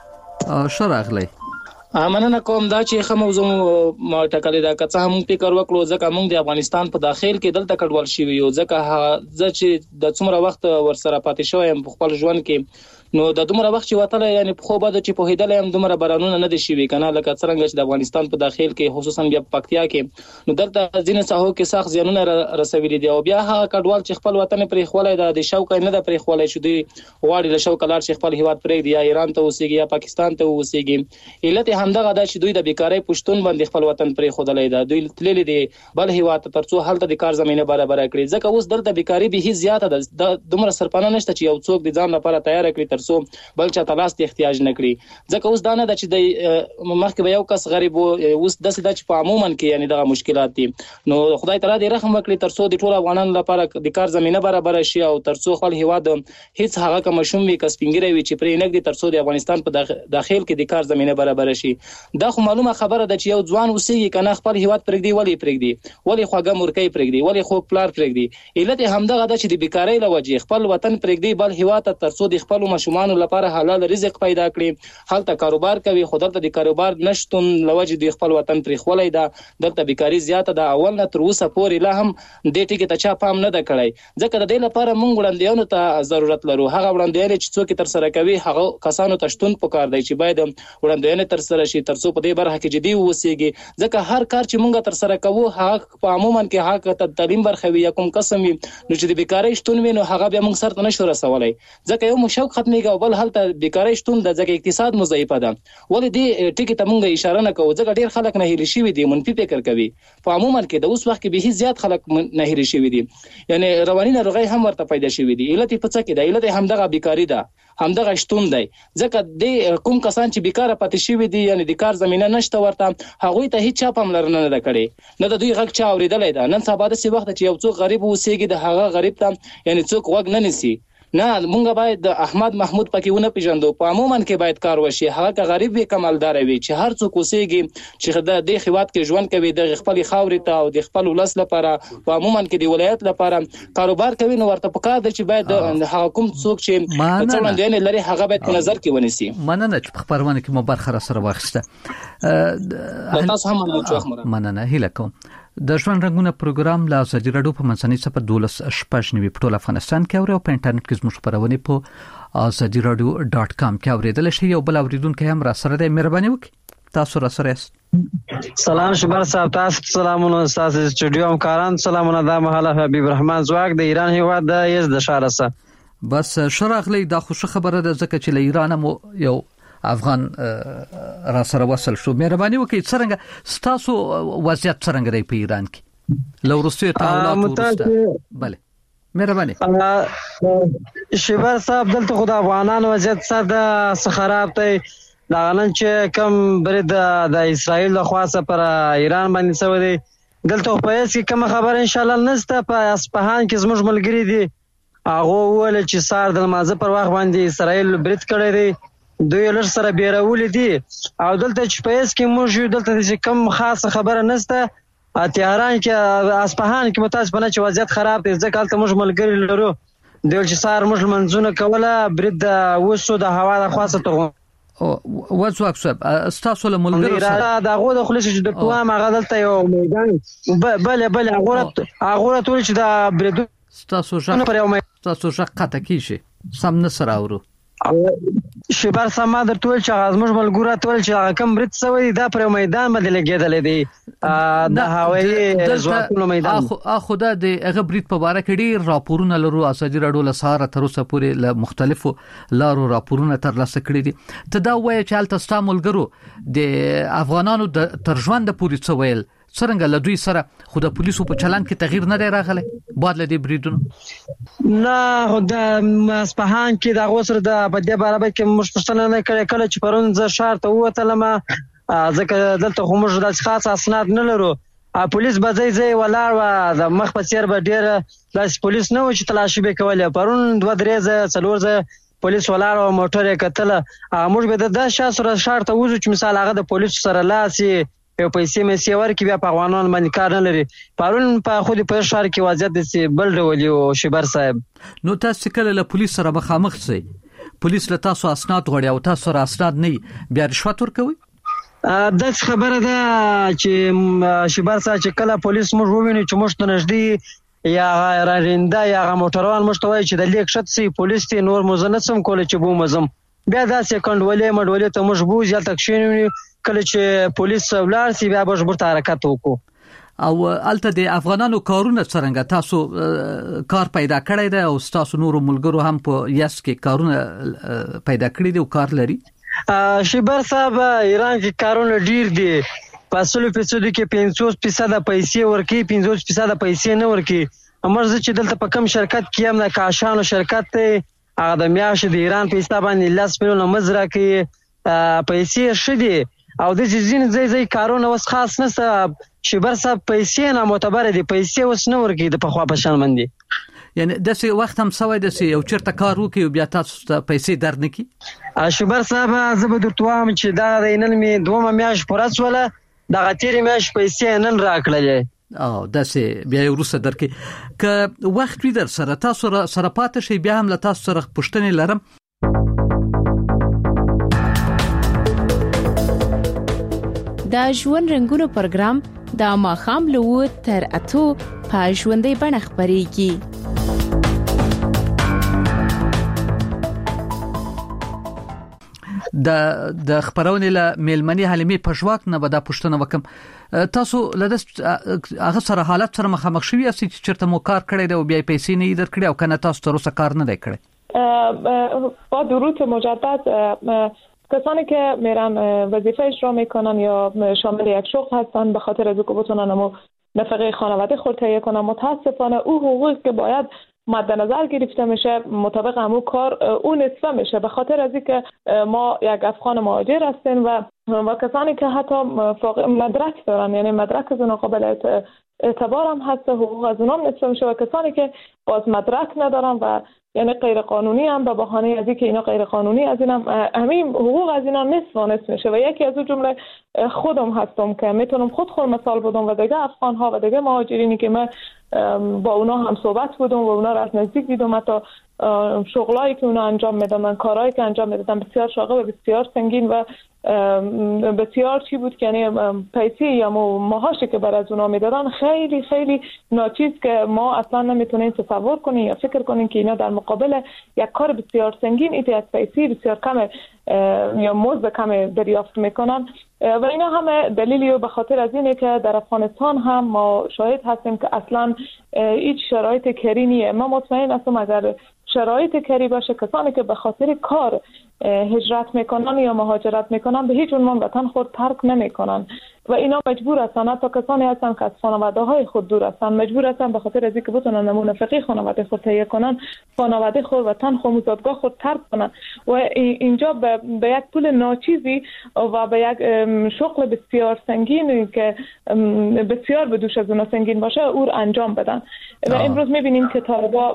څخه شراغلی مننه کوم دا چې خه موضوع ما ټکلې دا که څه هم فکر وکړو ځکه موږ د افغانستان په داخل کې دلته کډوال شوی یو ځکه چې د څومره وخت ورسره پاتې شوم په خپل ژوند کې نو د دومره وخت چې وتل یعنی په خو بده چې په هیدل هم دومره بارانونه نه دي شوی کنه لکه څنګه چې د افغانستان په داخل کې خصوصا بیا پکتیا کې نو دلته ځینې ساحو کې سخت زیانونه رسولي دي او بیا هغه کډوال چې خپل وطن پرې خولای د شوق نه د پرې خولای شو دي غواړي له شوق لار چې خپل هیواد پرې دی یا ایران ته اوسېږي یا پاکستان ته اوسېږي علت همدغه دا چې دوی د بیکاری پښتون باندې خپل وطن پرې خودلای دا دوی تللی دي بل هیواد ته ترڅو حالت د کار زمينه برابر کړي ځکه اوس دلته بیکاری به هیڅ زیاته ده دومره سرپنه نشته چې یو څوک د ځان لپاره تیار کړي ترڅو بل چا تلاش ته احتیاج نکړي ځکه اوس دا نه د چې د مخکې به یو کس غریب اوس د سده چې په عموما کې یعنی دغه مشکلات دي نو خدای تعالی دې رحم وکړي ترڅو د ټول افغانانو لپاره د کار زمينه برابر شي او ترڅو خپل هیواد هیڅ هغه کوم شوم وي کسبینګری وي چې پرې نګدي ترڅو د افغانستان په داخل کې د کار زمينه برابر شي دا خو معلومه خبره ده چې یو ځوان اوسېږي کنه خپل هیواد پرېږدي ولی خواګه مورکۍ پرېږدي ولی خو پلار پرېږدي علت همدغه ده چې د بیکاری لوجه خپل وطن پرېږدي بل هیواد ته ترڅو د خپل ماشومان لپاره حلال رزق پیدا کړي حالت کاروبار کوي خودته د کاروبار نشټون لوجه د خپل وطن پرې خولای دا دلته بیکاری زیاته ده اول نه تر اوسه پورې لا هم د ټیکه ته چا پام نه د کړی ځکه د دې لپاره موږ وړاندېونو ته ضرورت لرو هغه وړاندېونه چې څوک تر سره کوي هغه کسانو ته شتون پکار دی چې باید وړاندېونه تر سره شي ترڅو په دې برخه کې جدي اوسېږي ځکه هر کار چې موږ تر سره کوو هغه په عموما کې هغه ته تعلیم برخه وي یا کوم قسم وي نو چې د بیکاری شتون وي نو هغه به موږ سره نشو رسولای ځکه یو مشوق ختميږي او بل حالت بیکاری شتون د ځکه اقتصاد مضاعفه ده ولې دې ټکی ته مونږه اشاره نه کوو ځکه ډیر خلک نه هېر شي دي منفي فکر کوي په عموما کې د اوس وخت کې به زیات خلک نه هېر شي دي یعنی رواني ناروغي هم ورته پیدا شي دي علت په څه کې ده علت همدغه بیکاری ده همدغه شتون دی ځکه د کوم کسان چې بیکاره پاتې شي دي یعنی د کار زمينه نشته ورته هغه ته هیڅ پاملرنه نه کړي نه د دوی غږ چا اوریدلای دا نن سبا د سی وخت چې یو څوک غریب اوسېږي د هغه غریب ته یعنی څوک وګ نه نسی نه مونږ باید د احمد محمود پکې ونه پیژندو په عموما کې باید کار وشي هغه که غریب وي کمالدار وي چې هر څوک اوسېږي چې د هیواد کې ژوند کوي د خپل خاورې ته او د خپل ولس لپاره په عموما کې د ولایت لپاره کاروبار کوي نو ورته پکار دی چې باید د حکومت څوک چې څومره لري هغه باید په نظر کې ونیسي مننه چې په خبرونه کې مو برخه سره واخیسته تاسو هم مننه هیله کوم د ژوند رنگونه پروګرام لا ازادي رادیو په منځنۍ صفر 12 په ټول افغانستان کې او په انټرنیټ کې زموږ خبرونه په azadiradio.com کې اوریدل شي او بل اوریدونکو هم را سره د مهرباني وکړئ تاسو را سره سلام شبر صاحب، تاسو سلامونه، تاسو استودیو همکاران سلامونه. دا مهاله حبیب الرحمن زواک د ایران هیواد د یزد شارسه. بس شرغلی دا خوشو خبره ده ځکه چې له ایران مو یو افغان را سره وصل شو. مهرباني وکړئ څنګه ستاسو وضعیت څنګه دی په ایران کې لورستي تعاملات ورسته؟ بله مهرباني. شبر صاحب دلته خو د افغانانو وضعیت څه خراب دی. دا نن چې کوم برید د اسرائیل له خوا پر ایران باندې شوی دی، دلته په هیڅ کې کوم خبر ان شاء الله نشته. په اصفهان کې زموږ ملګری دي، هغه وویل چې سار د لمانځه پر وخت باندې اسرائیل برید کړی دی، دوی لږ سره بیرولې دي. او دلته چې په هیڅ کې موږ دلته کوم خاصه خبره نشته. تهران کې اصفهان کې متاسف نه چې وضعیت خراب دی، ځکه هلته موږ ملګری لرو. دوی چې سار موږ منځونه کوله، برید وسو د هوا د خاصه ته وځواک صاحب ستاسو له ملګرو سره دا غو د خلیص چې د قوام هغه دلته یو میدان بل هغه ټول چې دا بریدو ستاسو ځخ قطع کیږي سم نه سره اورو شبر سم در ټول چې ازمج ملګرو ټول چې کم برید سوی دا پر میدان باندې لګیدل دي د هوایي ځواکونو میدان. خدا د هغه برید په اړه کړي راپورونه لرو، اساسي راډیو له سهار تر اوسه پورې له مختلفو لارو راپورونه ترلاسه کړي دي. ته دا وایي چې هلته ستا ملګرو د افغانانو د ترژوند پورې څه ویل څنګه له دوی سره خو د پولیسو په چلند کې تغییر نه دی راغلی بعد له دې بریدونو؟ نه د اصفهان کې د غوسر د بدې بارابه کې موږ پښتنه نه کړې. کله چې پرون ز شهر ته ووتلم ځکه دلته خو موږ د خاص اسناد نه لرو، پولیس به ځای ولاړ و، د مخ په سیر به ډیر داس پولیس نه و چې تلاشي به کوله. پرون 2-3 څلور پولیس ولاړ او موټر یې کتله. موږ به د شهر ته وځو چې مثال هغه د پولیس سره لاسي یو پیسې مې ورکړي بیا په افغانانو باندې کار نه لري. پرون په خودي په شهر کې وضعیت د بل ډول یو شبر صاحب. نو تاسو کله له پولیس سره مخامخ شئ، پولیس له تاسو اسناد غواړي او تاسو سره اسناد نه بیا رشوت ورکوي؟ دا خبره ده چې شبر صاحب چې کله پولیس موږ وویني چې موږ ته نږدې یا رانده یا موټروان موږ ته وایي چې د لیک شت سي پولیس ته نور مزنه سم کول چې بو مزم بیا دا سکند مډولې ته موږ بوز یا تکشینو کله چې پولیس ولار سی بیا به ورته حرکت وکړو. او الته د افغانانو کارونه څنګه تاسو کار پیدا کړی دی او تاسو نور ملګرو هم په یاس کې کارونه پیدا کړی دي او کار لري؟ شبر صاحب ایران کې کارونه ډیر دي، په 100% کې 50% پیسې ورکي، 50% پیسې نه ورکي. امر چې دلته په کم شرکت کې هم د کاشانو شرکت ته هغه د میاشتې د ایران په حساب باندې 10 میلیونه مزرا کې پیسې شدي او د ځین کارونه وس خاص نه شبر صاحب پیسې نه معتبر دي، پیسې وس نه ورکي د پخوا په شان باندې. یعنی داسې وخت هم سوي داسې یو چیرته کار وکي او بیا تاسو ته پیسې درنکي؟ شبر صاحب زه به درته وایم چې دا د نن می 2 میاشت پوره شوله، د غتیر میاشت پیسې نن راکړلې او داسې بیا وروسته درکې که وخت وي در سره تاسو سره پاتې شي بیا هم له تاسو سره پوښتنې لرم. دا ژوند رنگونو پروګرام د ماخام له تر 8 په ژوندۍ بڼه خبريږي. د خبرونه له ملمنې حلیمې پښواک نه به دا پښتنه وکم تاسو لدس هغه سره حالت سره مخامخ شوی یاست چې چرته مو کار کړی دی او بیا پیسې نه در کړی او کنه تاسو تر اوسه کار نه دی کړی؟ با درود مجدد کسانی که میرن وظیفه اجرا میکنن یا شامل یک شغل هستن به خاطر از که بتونن امو نفقه خانواده خود تهیه کنن، متاسفانه او حقوقی که باید مد نظر گرفته میشه مطابق همون کار او نصفه میشه به خاطر از اینکه ما یک افغان مهاجر هستیم و کسانی که حتی مدرک دارن یعنی مدرک از اونها قابل اعتبار هم هست حقوق از اونها نصفه میشه و کسانی که باز مدرک ندارن و یعنی غیر قانونی هم به بهانه از اینکه اینا غیر قانونی از اینم همین حقوق از اینا نصف میشه و یکی از اون جمله خودم هستم که میتونم خود مثال بدم و دیگه افغان ها و دیگه مهاجرینی که من با اونا هم صحبت بودم و اونا را از نزدیک دیدم حتی شغلایی که اونا انجام میدادن، کارهایی که انجام میدادن بسیار شاغل و بسیار سنگین و بسیار چی بود که یعنی پیسی یا معاشی که بر از اونا میدادن خیلی خیلی ناچیز که ما اصلا نمیتونیم تصور کنیم یا فکر کنیم که اینا در مقابل یک کار بسیار سنگین ایتی از پیسی بسیار کم یا مزد کم دریافت میکنن و اینا همه دلیلی به خاطر از اینه که در افغانستان هم ما شاهد هستیم که اصلا هیچ شرایط کری نیه. ما مطمئن هستم اگر شرایط کری باشه کسانی که به خاطر کار هجرت میکنن یا مهاجرت میکنن به هیچ عنوان وطن خود ترک نمیکنن و اینا مجبور هستن، حتی کسانی هستن که از خانواده های خود دور هستن مجبور هستن به خاطر از اینکه بتونن نمونه فقیه خانواده خود تهیه کنن خانواده خود وطن خود موزادگاه خود ترک کنن و اینجا به یک پول ناچیزی و به یک شغل بسیار سنگین که بسیار به دوش از اون سنگین باشه او انجام بدن و امروز میبینیم که طالبا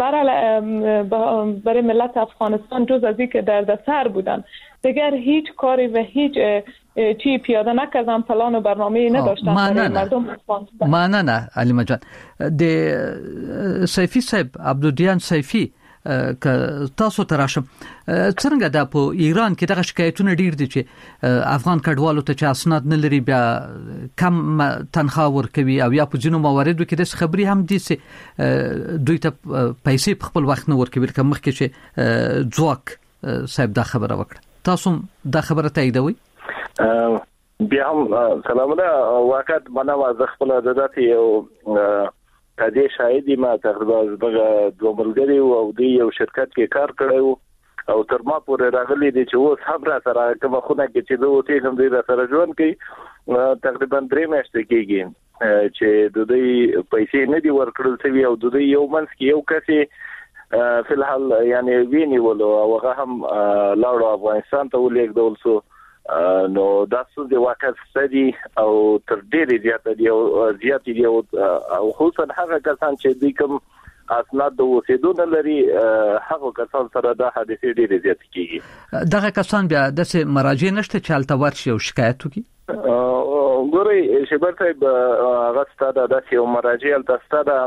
برای ملت افغانستان جز از اینکه دردسر بودن دیگر هیچ کاری و هیچ چی پیاده نکردن، پلان و برنامه‌ای نداشتن برای مردم افغانستان. نه علیمه جان د سیفی صاحب عبدالدیان سیفی که تاسو تراشم څنګه د په ایران کې دغه شکایتونه ډیر دي چې افغان کډوالو ته چې اسناد نه لري بیا کم تنخواه ورکوي او یا په ځینو مواردو کې د خبري هم دي چې دوی ته پیسې په خپل وخت نه ورکوي کوم مخکې چې ځواک صاحب دا خبره وکړه تاسو دا خبره تاییدوي؟ بیا هم سلامونه واقعا منو از خپل عادت یو کدی شاهدی ما تقریبا دغه دوه ملګری او د یو شرکت کې کار کړو او تر ما پورې راغلي دي چې اوس هم را سره کومه خونه کې چې دوی ته هم دوی را سره ژوند کوي تقریبا 3 میاشتې کېږي چې دوی پیسې نه دی ورکړل شوی او دوی یو منځ کې یو کسي فلحال یعنی ویني ولو او هغه هم لاړو افغانستان ته ولېږدول سو نو دا څه دی واقع ستدي او تر ډېرې زیات دي او خصوصا هغه کسان چې د کوم اسناد د وسیدو نه لري هغه کسان سره دا حادثې ډېرې زیات کیږي. دغه کسان بیا د مراجع نشته چې الته ورشي او شکایت وکړي؟ ګوري شبر صاحب هغه ستاده د یو مراجع التستاده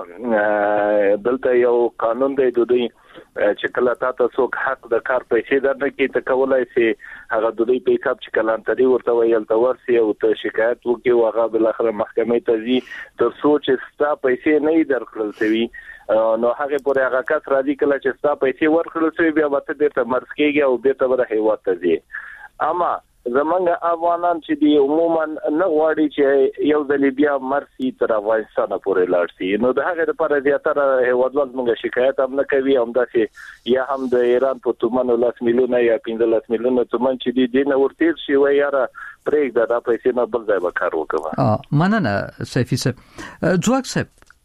دلته یو قانون دی دوی چې کله تاسو څوک حق د کار پیسې درنه کې ته کولای شي هغه دوی په حساب چې کلانتري ورته ویل تا ورسي او ته شکایت وکړي او هغه بل اخر محکمې ته ځي تر څو چې ستا پیسې نه درکړل شي نو هغه پورې هغه کس راځي کله چې ستا پیسې ورکړل شي بیا وته بیرته مرز کېږي او بیرته به هیواد ته ځي. اما زمونږ افغانان چې دی عموما نه غواړي چې یو ځل بیا مرسي تر افغانستان پورې لاړ شي نو د هغه لپاره زیاتره هیوادوال موږ شکایت هم نه کوي هم داسې یا هم د ایران په تومنو 10 میلیونه یا 15 میلیونه تومن چې دی دینه ورتیر شي و یاره پرېږده دا پیسې نه بل ځای به کار وکړه. مننه سیفی صاحب. ځواک صاحب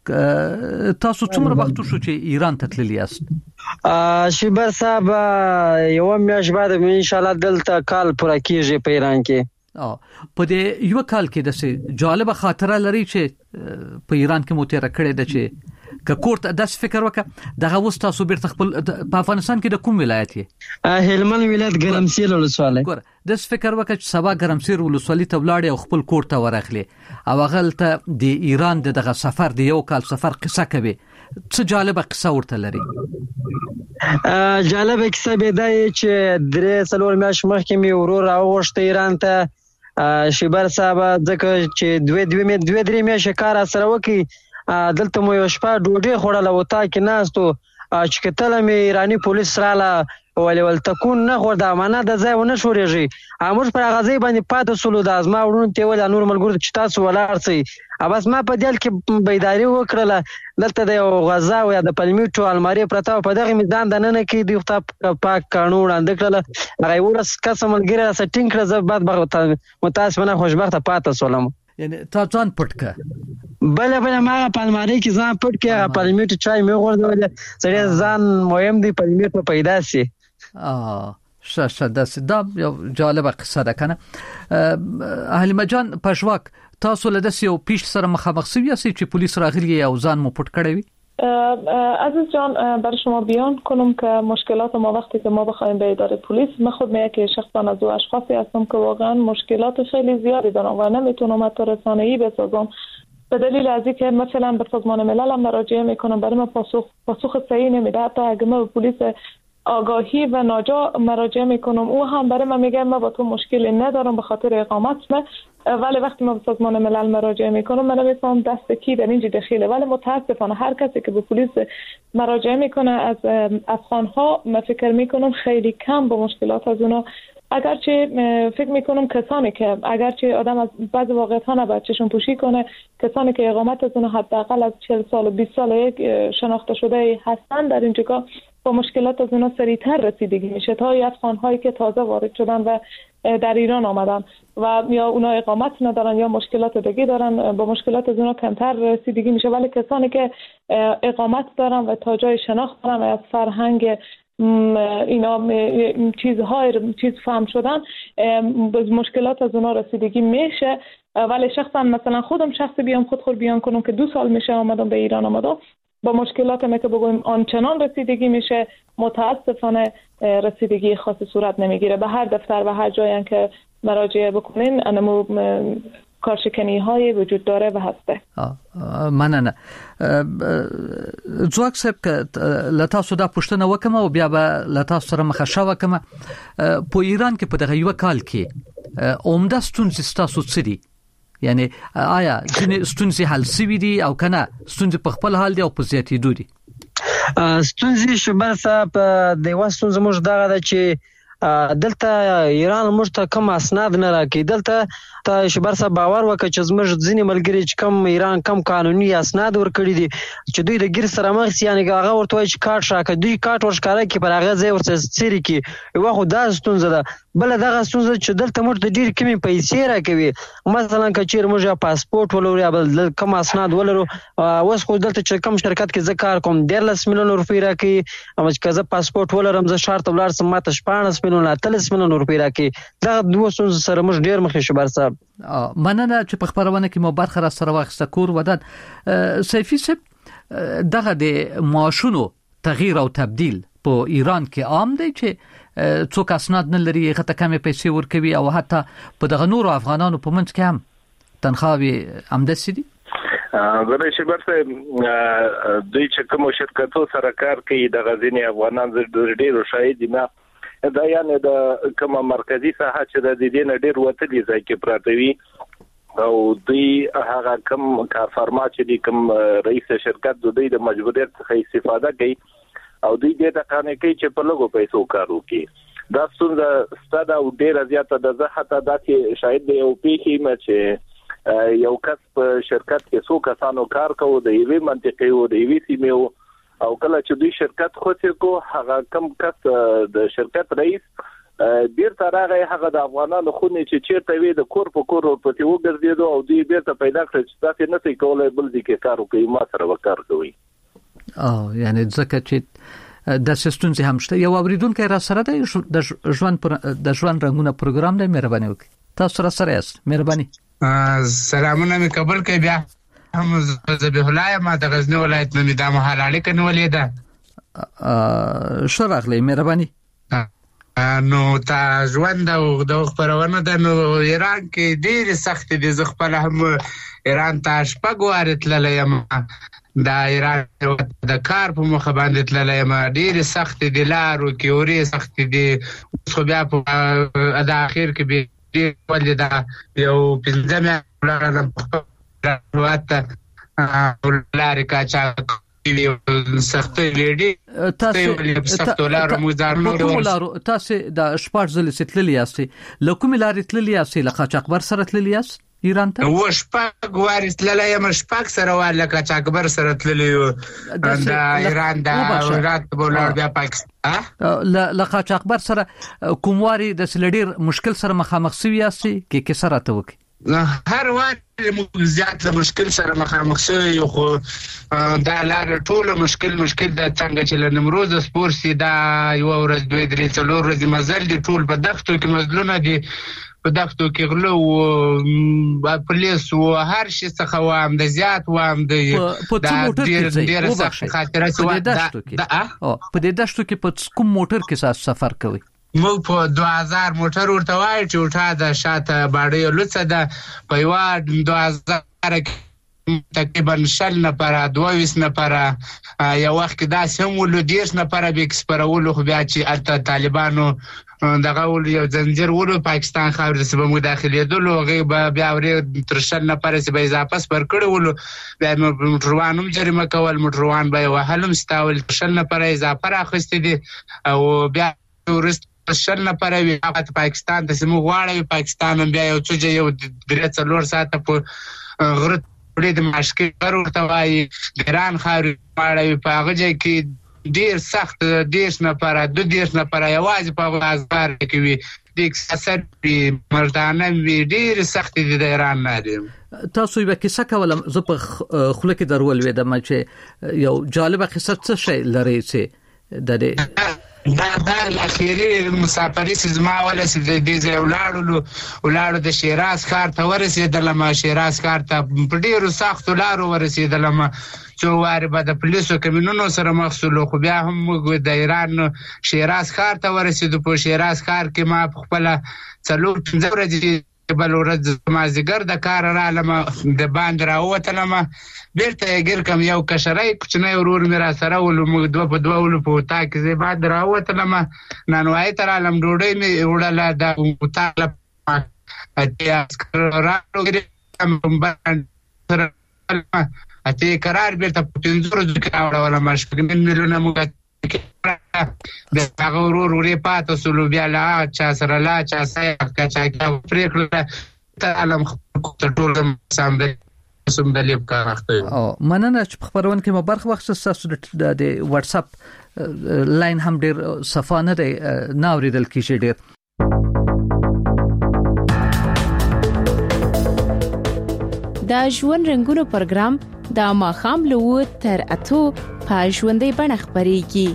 تاسو څومره وخت شو چې ایران ته تللی یاست؟ شیبر صاحب یو میاشت بعد ان شاء الله دلته کال پوره کیږي په ایران کې. په دې یو کال کې د جالب خاطره لري چې په ایران کې مو تیر کړی د چې کوړت د فکر وکړه دغه وست تاسو بیرته خپل په افغانستان کې د کوم ولایت یې؟ هلمند ولایت ګرمسیر ولسوالۍ. ګوره د فکر وکړه چې سبا ګرمسیر ولسوالۍ ته ولاړ او خپل کوړت ورغلی او غلطه د ایران دغه سفر د یو کال سفر قصه کوي څه جالب قصه ورته لري؟ جالب قصه به دا چې 3 میاشتې مخکې می ورور راوغشت ایران ته شیبر صاحب ځکه چې 2-3 میاشتې کار سره وکي دلته مو یو شپه ډوډۍ خوړله او تا کې ناستو چې کتل مې ایرانی پولیس رااله ول تكون نه خور د امانه د ځای ونه شورېږي امر پر غزي باندې پاتې سولو د ازما ورون ته ول نور ملګرو چې تاسو ولاړ سي بس ما په دل کې بيداری وکړه دلته د غزا او د پلمیټو الماری پرتا په دغه میدان د نن کې د پاک قانون اند کړه هغه ورس قسم ملګری سټینګ کړه زبات بغته متاسفانه خوشبخته پاتې سولم یعنی تا ځان پټکه بل ما په الماری کې ځان پټکه پلمیټو چای مې غوړول سړي ځان مهم دی پلمیټو پیدا سي شاده دا یو جالبه قصه ده کنه. حلیمه جان پښواک تاسو له داسې یو پیښ سره مخامخ شوی یاست چې پولیس راغلی او ځان مو پټ کړی وي؟ عزیز جان برای شما بیان کنم که مشکلات ما وقتی که ما بخوایم به اداره پلیس من خود میگم که شخصا از او اشخاصی هستم که واقعا مشکلات خیلی زیادی دارم و نمیتونم حتی رسانه‌ای بسازم به دلیل از اینکه مثلا به سازمان ملل هم مراجعه میکنم، برای من پاسخ صحیح نمیده. حتی اگه من به پلیس آگاهی و ناجا مراجعه میکنم، او هم برای من میگه من با تو مشکلی ندارم به خاطر اقامت من، ولی وقتی من به سازمان ملل مراجعه میکنم من نمیفهم دست کی در اینجا دخیله. ولی متاسفانه هر کسی که به پلیس مراجعه میکنه از افغانها، من فکر میکنم خیلی کم با مشکلات از اونا، اگرچه فکر میکنم کسانی که اگرچه آدم از بعض واقعیت‌ها نباید چشم پوشی کنه، کسانی که اقامت از اونها حداقل از 40 سال و 20 سال یک شناخته شده هستن، در اینجا با مشکلات از اونها سریعتر رسیدگی میشه تا افغان‌هایی که تازه وارد شدن و در ایران آمدن و یا اونا اقامت ندارن یا مشکلات دیگه دارن، با مشکلات از اونها کمتر رسیدگی میشه. ولی کسانی که اقامت دارن و تا جای شناخت دارن و از فرهنگ اینا چیز فهم شدن، مشکلات از اونا رسیدگی میشه. ولی شخصا مثلا خودم خود بیان کنم که 2 سال میشه آمدم به ایران آمدم، با مشکلات ما که بگویم آنچنان رسیدگی میشه، متاسفانه رسیدگی خاصی صورت نمیگیره. به هر دفتر و هر جایی که مراجعه بکنین انمو کارشکنی های وجود داره و هسته. مننه. ځواک صاحب که لتاسو دا پوښتنه وکم او بیا به لتاسو سره مخه وکم، په ایران کې په دغه یو کال کې عمده ستونزې ستاسو څه دي؟ یعنی آیا ځینې ستونزې حل شوي دي او کنه ستونزې په خپل حال دي او په زیاتېدو دي؟ ستونزې شبر صاحب د یو ستونزه موږ دغه ده چې دلته ایران موږ ته کوم اسناد نه راکړي. دلته ته شبر صاحب باور وکړه چې زموږ ځینې ملګري چې کوم ایران کم قانوني اسناد ورکړي دي چې دوی د ګیر سره مخ سي، یعنی هغه ورته وایي چې کارت شاکه دوی کارت ورشکاره کې پر هغه ځای ورته سری کې یو خو دا ستونزه ده. بل دغه ستونزه چې دلته موږ ته ډیر کمی پیسې راکوي، مثلا کچیر موږ پاسپورت ولرو یا بل کوم اسناد ولرو، اوس خو دلته چې کوم شرکت کې زه کار کوم 13 میلیون روپۍ راکوي، او چې زه پاسپورت ولرم زه شرط ولر سم ماته 14 میلیون 13 میلیون روپۍ راکوي. دا دوه ستونزې سره موږ ډیر مخ شو صاحب. مننه چې په خبرونه کې مو برخه را سره واخسته کور ودان. سیفی صاحب دغه د معاشونو تغییر او تبديل په ایران کې عام دی چې څوک اسناد نه لري هغه ته کمې پیسې ورکوي او حتی په دغه نورو افغانانو په منځ کې هم تنخواوي همداسې دي؟ غواړم چې برته دوی چې کوم شرکتو سره کار کوي د غزنی افغانان ډېر شاهد دي نه دا یعنی د کومه مرکزی ساحه چې د دې نه ډېر وتلی ځای کې پراته وي او دوی هغه کوم کارفرما چې د کوم رئیس شرکت دوی د مجبوریت څخه استفاده کوي او دوی د تقانې کوي چې په لګو پیسو کار وکړي. دا څنګه ستاده او ډېر زیاته د زه حتی دا چې شاید د یو پیخي چې یو کس په شرکت کې څو کسانو کار کوي د یوې منطقې او د یوې سیمې او کله چې دوی شرکت خوځي کو هغه کم کس د شرکت رئیس بیرته راغی هغه د افغانانو خونې چې چیرته وي د کور په کور ورپسې وګرځېدو او دوی بیرته پیدا کړ چې تاسو نه سي کولای بل دي کې کار وکړي ما سره وکړ کوي. یعنی ځکه چې د سیستونز هم شته. یو اوریدونکو را سره د ژوند رنگونه پروګرام دی، مهرباني وکړئ تاسو را سره یاست. مهرباني. سلامونه مې قبول کړئ. بیا هم ذبیح الله ما د غزنی ولایت نه د محل اړیکه نیولې ده. شراغلی مهرباني. نو تا ژوند او د خبرونه د ایران کې ډېر سخت دي. زه خپل هم ایران ته شپږ واره تللی یم، د ایران د کار په مخ باندې تللی یم. ډېر سخت دي، لارو کې اورې سخت دي. خو بیا په اخر کې به ډېر ولې دا یو پنځمه لارم وته لارې کاچا سخت لیډي تاسو د شپږ ځله ستللی یاستئ. لکه ملاري تللی یاستئ لکه قاچاقبر سره تللی یاست ایران ته؟ و شپږ واري تللی یم، شپږ سره ولا قاچاقبر سره تللی یو د ایران د رات بولار بیا پاکستان لکه قاچاقبر سره کومواري د سلډیر مشکل سره مخامخ شوی یاستئ کې سره ته وکي؟ هر وخت زیات مشکل سره مخامخ شوی خو دا لار ټول مشکل د څنګه چې لنمروز سپور سي دا یو ورځ 2-3 ورځې مزل دي. ټول په دښتو کې مزلونه دي، په دښتو کې غلو پولیس او هر شي څخه وام د زیات وام د ډیر سخت خاطره سو په دې دښتو کې په کوم موټر کې سفر کوي؟ موږ په 2000 موټر ورته وای چې وټا د شاته باډي لڅه ده په یو 2000 تقریبا 100 نفره 22 نفره یو وخت کې داسې هم ولو 10 نفره به اکسپرولو خو بیا چې طالبانو دغه ول یو زنجیر ولو پاکستان خاور د سبا مداخلېدلو هغه بیا ورې تر 100 نفره چې به اضافه پر کړی ولو بیا موټروانم جریمه کول موټروان به وهلم ستاول 100 نفره اضافه راخستې دي او بیا ورست 100 نفره وی هغه پاکستان ته سمو غواړي پاکستان بیا یو څه یو 3-4 ساعت په غره د مشکل ورته وایي ګران خاوري غواړي په هغه ځای کې ډیر سخت 10 نفره 20 نفره یوازې په غازبار کې وي د اکساسر مردانه وی ډیر سخت دي د ایران نه دي تاسو یو کیسه کولم زه په خله کې درول وېدم چې یو جالبه قصه څه شي لري چې د دا اخیری مسافری زما ولا چې د دې ولاړو د شیراز ښار ته ورسېدلم شیراز ښار ته په ډیرو سختو لارو ورسېدلم څو واره به د پولیسو کمینونو سره مخ شو خو بیا هم موږ د ایران شیراز ښار ته ورسېدو په شیراز ښار کې ما په خپل 4-5 ورځې بل ورځ ما زګر د کار را لمه د باندې راوتلم بیرته ګر کم یو کشرای کوچنی ورور مې را سره ول موږ دوه په دوه ول په تا کې زه بعد راوتلم نن وای تر علم ډوډۍ مې وړله د وتاله اتیا راوګر کم باندې سره اته قرار بیرته په 5 ورځې کې راوړل ما شپږ میلیونه موږ د هغه ورورې پاتې سولو بیا لا چا سره لا چا سره کچا پریکړه ته علم ټول سم د سم د لیب کار اخته او مننه چې خبرونه کې مبارک وخت تاسو د واتس اپ لاین هم ډیر صفانه دی ناوریدل کیږي ډیر دا ژوند رنگونو پروګرام د ماخام لو تر اتو په ژوندې بڼه خبريږي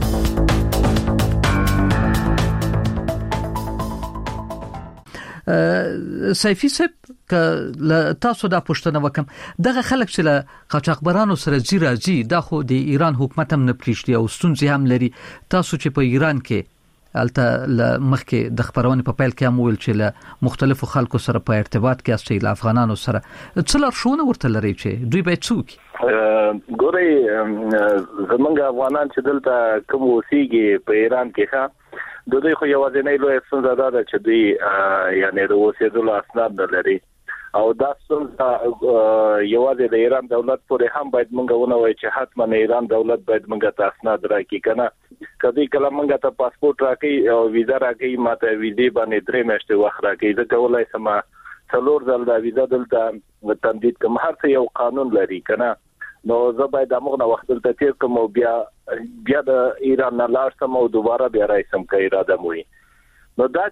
سیفی صاحب ک تاسو دا پښتنه وکم دغه خلک چې له قاچاقبرانو سره زیرازي د خو د ایران حکومت هم نه پریشتي او ستونزې هم لري تاسو چې په ایران کې الته مخکې د خبرونه په پیل کې هم ویل چې له مختلفو خلکو سره په ارتباط کې استي له افغانانو سره څلور شونه ورته لري چې دوی به څوک ګوري زمونږ افغانان چې دلته کوم اوسېږي په ایران کې ښه د دوی خو یوازې نه لوي څنګه دا چې دوی یعنی د اوسېدلو اسناد لري او دا څنګه یوازې د ایران دولت پورې هم باید مونږ ونوي چې حتما ایران دولت باید مونږ ته اسناد راکړي کنه کدی کله مونږ ته پاسپورت راکړي او ویزا راکړي ماته ویزې باندې 3 میاشتې وخت راکړي دا کولای سم څلور ځل دا ویزا دلته تمدید کوم هر څه یو قانون لري کنه نو زه باید دغه وخت دلته تیر کوم او بیا د ایران نه لاړ سم او دوباره بیا راځم که اراده مو نو دا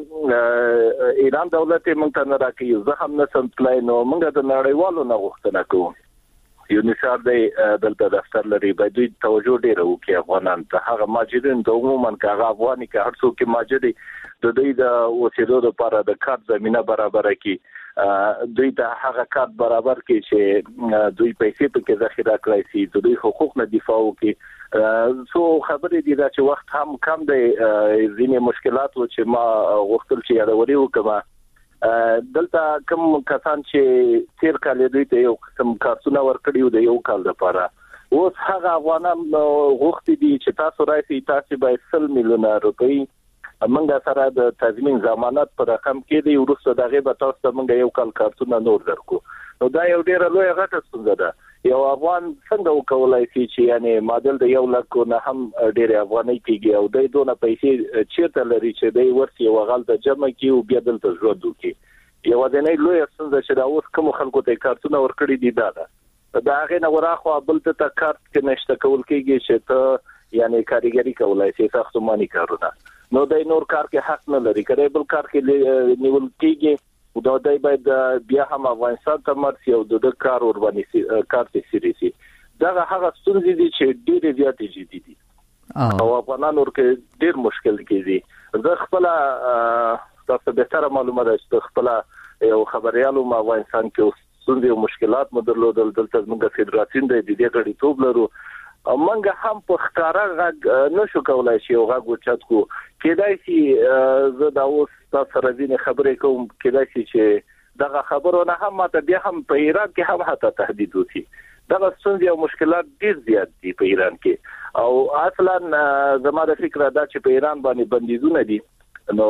چې ایران دولت موږ ته نه راکړي زه هم نه سم تلای نو موږ د نړیوالو نه غوښتنه کوو یونیسار د دلته دفتر لري باید دوی توجه ډیره وکړي افغانان ته هغه ماجرین د عموما کاغه افغاني که هر څوک ماجري د دوی د اوسېدو لپاره د کار زمينه برابر کړي دوی ته هغه کار برابر کړي چې دوی پیسې په کې ذخیره کړی شي دوی حقوق نه دفاع وکړي سو خبرې دي چې وخت هم کم دی ځینې مشکلات و چې ما غوښتل چې یادوري وکړم دلته کوم کسان چې تیر کال دوی ته یو قسم کارتونه ورکړیو د یو کال لپاره اوس هغه افغانان غوښتي دي چې تاسو راځي تاسو به 100 میلیونه روپۍ موږ سره د تضمین ضمانت پر رقم کې دی ورسره دغه به تاسو موږ یو کال کارتونه نور درکو نو دا یو ډیر لوی غټه ستونزه ده یو افغان څنګه وکولای شي چې یعنی معادل د 1 لک نه هم ډیر افغاني کېږي او د دونه پیسې چیرته لري چې د ورسي وغال د جمع کې او بیا دلته ژوند وکړي یو د نه لوی څنګه چې دا اوس کوم خلکو ته کارتونه ورکړي دي دا هغه نه وراخو بل ته کارت کې نشته کول کېږي چې ته یعنی کاریګری کولای شي ساختماني کارونه نو د نور کار کې حق نه لري کله بل کار کې نیول کېږي دا دای باید بیا هم افغانستان ته مرسي او د کار ور باندې کار ته سریسي دا هغه ستونزې دي چې ډېر زیات جدي دي او افغانان ورکه ډېر مشکل کېږي زه خپل تاسو به تر معلومات است خپل یو خبريالو ما افغانستان کې ستونزې او مشکلات مدرلودل دلته موږ فدراسیون د دې غړي توب لرو موږ هم په ښکارا غږ نشو کولای شي او غږ وچات کو کېدای شي زه دا اوس تاسو راځي خبرې کوم کېدای شي چې دغه خبرونه هم ماته بیا هم په ایران کې هم حتی تهدید وتی دغه ستونزې او مشکلات ډیر زیات دي په ایران کې او اصلا زما د فکر دا چې په ایران باندې بندیزونه دي نو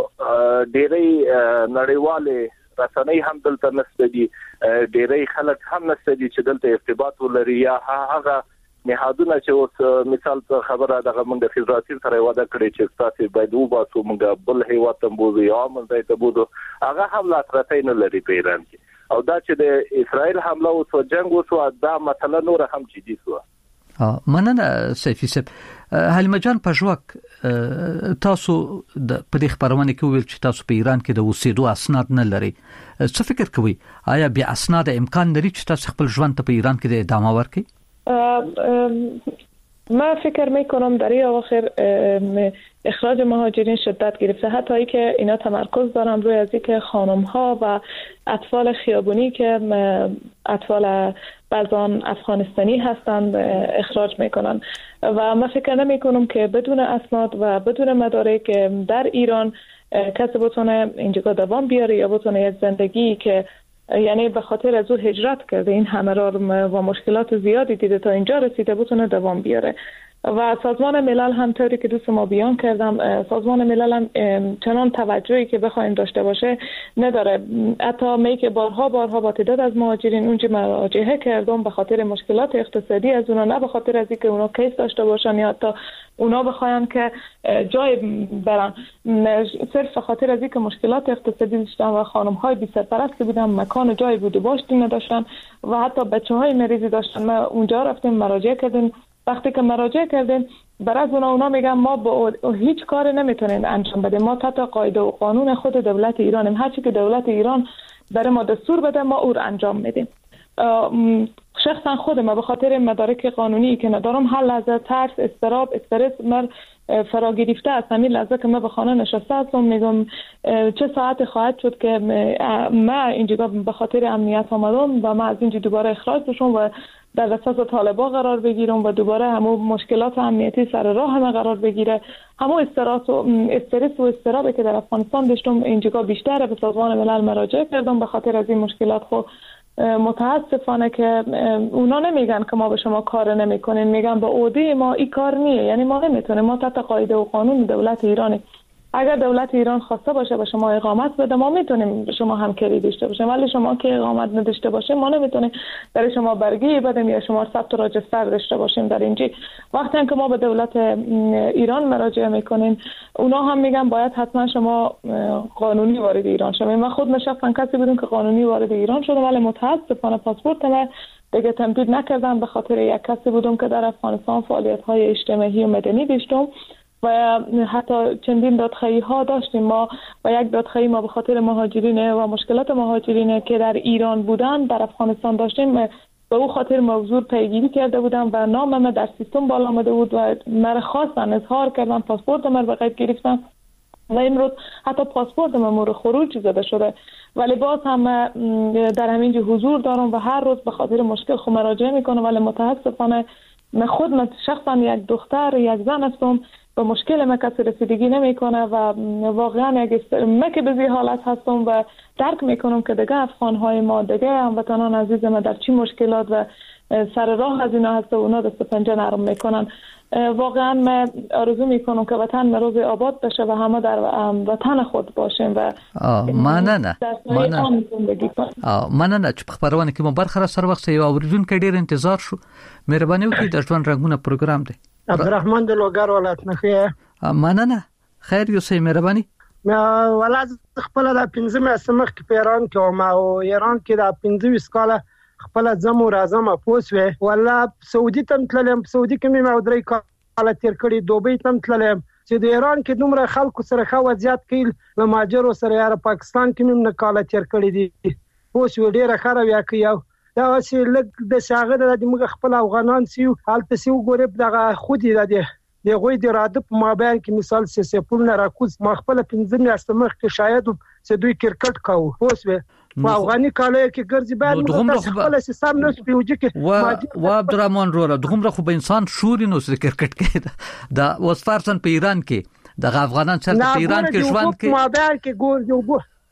ډېرې نړیواله رسنۍ هم دلته نشته دي ډېرې خلک هم نشته دي چې دلته ارتباط ولري یا هغه نهادونه چې اوس مثال خبره دغه موږ فدراسیون سره وعده کړې چې تاسو باید وباسو موږ بل هیواد ته بوزو یا موږ ته بوزو هغه هم لاسرسي نه لري په ایران کې او دا چې د اسرائیل حمله او جنگ وسو دا مثلا نور هم جدي شو. مننه سیفی صاحب. حلیمه جان پژواک تاسو د پدې خبرونه کې ویل چې تاسو په ایران کې د اوسېدو اسناد نه لري. څه فکر کوئ آیا بیا اسناد امکان لري چې تاسو خپل ژوند ته په ایران کې د ادامه ورکړئ؟ ما فکر میکنم در این اواخر اخراج مهاجرین شدت گرفته حتی ای که اینا تمرکز دارن روی از اینکه خانم ها و اطفال خیابونی که اطفال بعضان افغانستانی هستند اخراج میکنن و ما فکر نمی کنم که بدون اسناد و بدون مدارک در ایران کسی بتونه اینجا دوام بیاره یا بتونه یک زندگی که یعنی به خاطر از او هجرت کرده این همه را و مشکلات زیادی دیده تا اینجا رسیده بتونه دوام بیاره و سازمان ملل هم طوری که دوست ما بیان کردم سازمان ملل هم چنان توجهی که بخوایم داشته باشه نداره. حتی می که بارها با تعداد از مهاجرین اونجا مراجعه کردم به خاطر مشکلات اقتصادی از اونا نه به خاطر از اینکه اونا کیس داشته باشن یا حتی اونا بخواین که جای برن صرف به خاطر از اینکه مشکلات اقتصادی داشتن و خانم های بی سرپرست بودن مکان جای بود و باشتی نداشتن و حتی بچه‌های مریضی داشتن ما اونجا رفتیم مراجعه کردیم. وقتی که مراجعه کردیم برای اونا میگن ما با هیچ کار نمیتونیم انجام بدیم ما تحت قاعده و قانون خود دولت ایرانیم هر چی که دولت ایران برای ما دستور بده ما او رو انجام میدیم. شخصا خود ما به خاطر مدارک قانونی که ندارم هر لحظه ترس اضطراب استرس من فرا گرفته از همین لحظه که من به خانه نشسته هستم میگم چه ساعت خواهد شد که ما اینجا به خاطر امنیت آمدم و ما از اینجا دوباره اخراج بشم و در دست طالبان قرار بگیرم و دوباره همون مشکلات امنیتی سر راه هم قرار بگیره همون استرس و اضطرابی که در افغانستان داشتم اینجا بیشتره به سازمان ملل مراجعه کردم به خاطر از این مشکلات خود متاسفانه که اونا نمیگن که ما به شما کار نمیکنیم میگن با عهده ما این کار نیه یعنی ما نمیتونیم ما تحت قاعده و قانون دولت ایرانی اگر دولت ایران خواسته باشه به شما اقامت بده ما میتونیم به شما همکاری داشته باشیم ولی شما که اقامت نداشته باشه ما نمیتونیم برای شما برگی بدیم یا شما ثبت راجستر داشته باشیم در اینجا. وقتی که ما به دولت ایران مراجعه میکنیم اونا هم میگن باید حتما شما قانونی وارد ایران شوید. من خود نشستم کسی بودم که قانونی وارد ایران شدم ولی متاسفانه پاسپورت من دیگه تمدید نکردم به خاطر یک کسی بودم که در افغانستان فعالیت‌های اجتماعی و مدنی داشتم و حتی چندین دادخواهی ها داشتیم ما و یک دادخواهی ما به خاطر مهاجرین و مشکلات مهاجرین که در ایران بودن در افغانستان داشتیم به او خاطر موضوع پیگیری کرده بودم و نام من در سیستم بالا آمده بود و مرا خواستن اظهار کردن پاسپورت من به قید گرفتن و امروز حتی پاسپورت من مورد خروج زده شده ولی باز هم در همینجا حضور دارم و هر روز به خاطر مشکل خود مراجعه میکنم ولی متاسفانه من شخصا یک دختر یک زن هستم به مشکل ما کسی رسیدگی نمیکنه و واقعا من که به زی حالت هستم و درک میکنم که دیگه افغانهای ما دیگه هموطنان عزیز ما در چی مشکلات و سر راه از اینا هست و اونا دست پنجه نرم میکنن. واقعا من آرزو میکنم که وطن مروز آباد بشه و همه در وطن خود باشیم و مننه چې په خبرونه کې مو برخه سره وخت یو اوریدونکو ډیر انتظار شو مهرباني وکړئ د ژوند رنگونه پروګرام دی عبدالرحمن د لوګر ولایت نه خیر مننه خیر یو سي مهرباني ولایت خپل د 15 میاشتې مخکې په ایران کې او ایران کې د 15 کاله خپل زمو راځم پوسوي ولا سعودي تم تلم سعودي کې مې او درې کاله تیر کړی دوبۍ تم تلم چې د ایران کې دومره خلکو سره خو وضعیت کې لماجرو سره یاره پاکستان کې مې نه کاله تیر کړی دي پوسوي ډیره خراب یا کې دا چې لګ د شاغه د موږ خپل افغانان سیو حالت سیو ګورب دغه خودي د غوي د راده په مابین کې مثال سپول نه راکوز ما خپل 15 میاشتې مخکې شاید چې دوی کرکټ کاوه پوسوي ما افغاني کاله کې ګرځي باید خپل سیستم نه سپیوږي کې و عبدالرحمن روره دغه خو به انسان شوري نو سره کرکټ کې دا وسفارسن په ایران کې د افغانان سره په ایران کې ژوند کې مابین کې ګور یو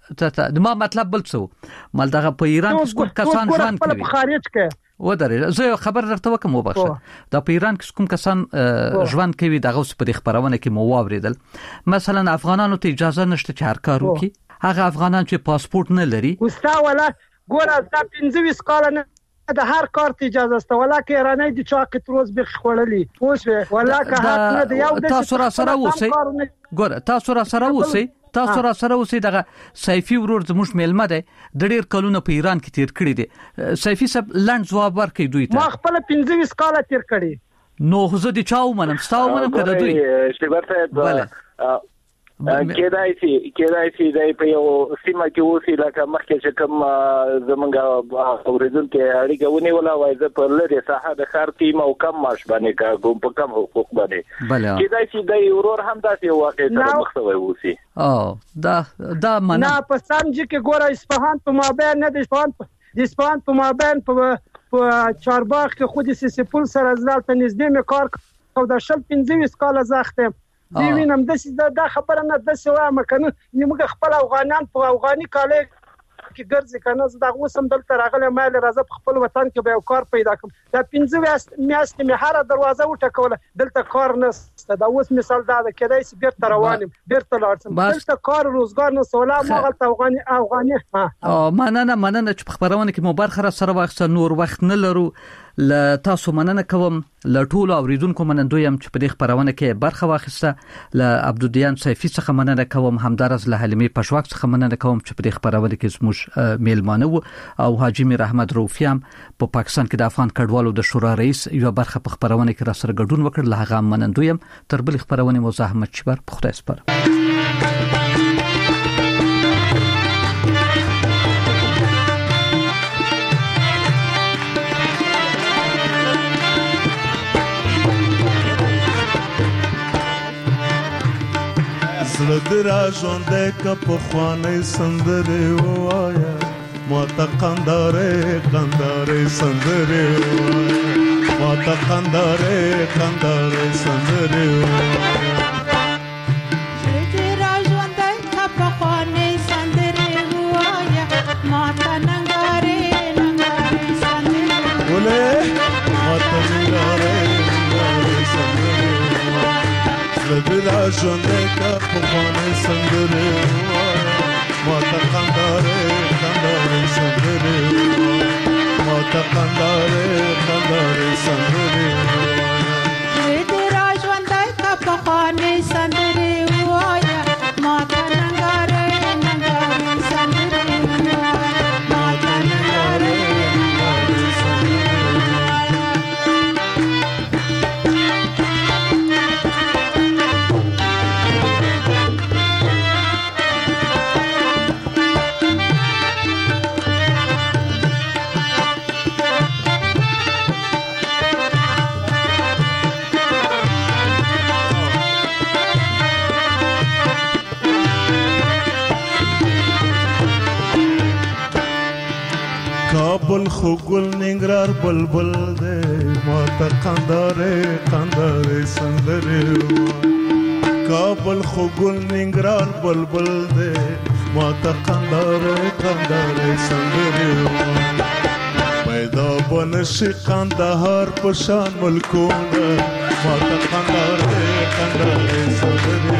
د ما مطلب بل څه مال دغه په ایران کې کوم کسان ژوند کوي خارج کې ودرې زه خبر درته وکم وبخښه د پیران کې کوم کسان ژوند کوي دغه اوس په خبرونه کې مو واوریدل مثلا افغانانو ته اجازه نشته چې هر کار وکړي هغه افغانان چې پاسپورت نه لري وستا ولا ګوره دا 15 کال نه د هر کار ته اجازه است ولا کې ایرانی د چاقت روز به خړلې پوښ ولا که حق نه دی یو د تاسو را سره وسی ګوره تاسو را سره وسی تاسو را سره وسی دغه سیفي ورور زموږ میلمه دی د ډیر کلونو په ایران کې تیر کړی دی سیفي صاحب لاند جواب ورکړي دوی ته ما خپل 15 کال تیر کړی نو زه د چاو منم ستاو منم کړه دوی شتبر صاحب کېدای شي د په یو سیمه کې اوسې لکه مخکې چې کوم زمونږ اوریدونکو اړیکه ونیوله وای زه په لري ساحه د ښار کې مو کم معاش باندې کوم په کم حقوق باندې کېدای شي د ورور هم داسې واقع تر مخته وسی دا منه نه په سمجي کې ګوره اصفهان په مابین نه د اصفهان په مابین په چارباغ کې خو د سیسپول سره ځلته نږدې مې کار کو د شل 15 کال زخته دی وینم د خبره نه د سوا مکنه نیمه خپل افغانان په افغاني کاله کې ګرځي کنه زه د اوسم دلته راغله مال راځه خپل وطن کې به کار پیدا کوم دا 15 میاشت مې هر دروازه وټکوله دلته کار نشته دا اوس مثال دا کېدای شي بیرته روانم بیرته لاړم دلته کار روزګار نه سولا مغلط افغاني مننه چې خبرونه کې مو برخه سره وخت نور وخت نه لرو ل تاسو مننه کوم ل ټول اوریدونکو منندویم چې په دې خبرونه کې برخه واخیسته ل عبدالدیان سیفي څخه مننه کوم همدارز له حلیمه پښواک څخه مننه کوم چې په دې خبرونه کې زموږ میلمانه او حاجی میر احمد روفیام په پاکستان کې د افغان کډوالو د شورا رئیس یو برخه په خبرونه کې را سره ګډون وکړ له هغه منندویم تر بل خبرونه مو زحمت چبر په خدای سپارم زړه ژوندې کا په خوانې سندره وایا ماته قنداره سندره وایا ماته قنداره سندره وایا زړه ژوندې کا په خوانې سندره وایا ماته ننګاره سندره ولې ماته ننګاره زړه ژوندې کا په خوانې سندره وایا ماته قنداره سندره وایا ماته قنداره سندره وایا زړه ژوندې کا په خوانې سندره وایا ماته ننګاره سندره وایا ماته ننګاره کابل خو ګل ننګرهار بلبل دې ماته قنداره سندره کابل خو ګل ننګرهار بلبل دې ماته قنداره سندره پیدا بنشي قندهار په شان ملکونه ماته قنداره سندره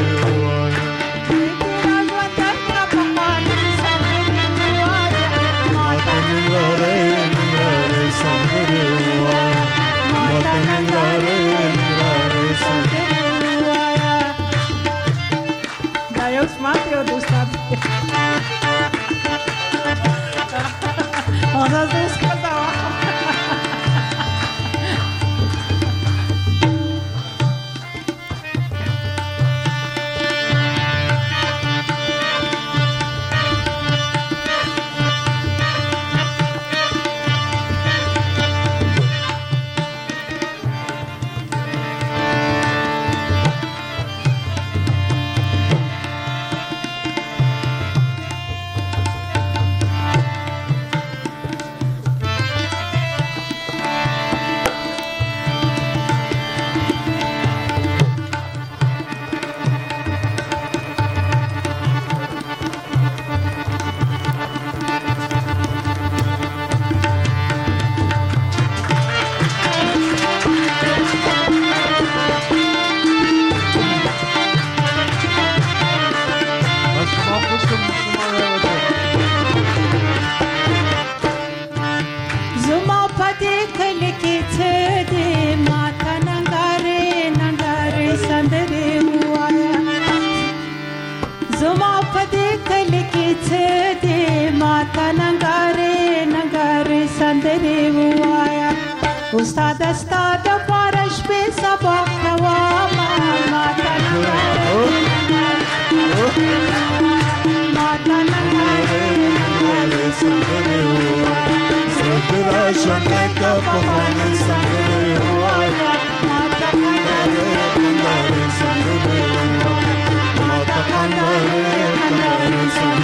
سندري وایا استاد استاد پارش په سبا کوا ما سندري وایا سندرا شنه کا پخوانه سندري وایا سندري وایا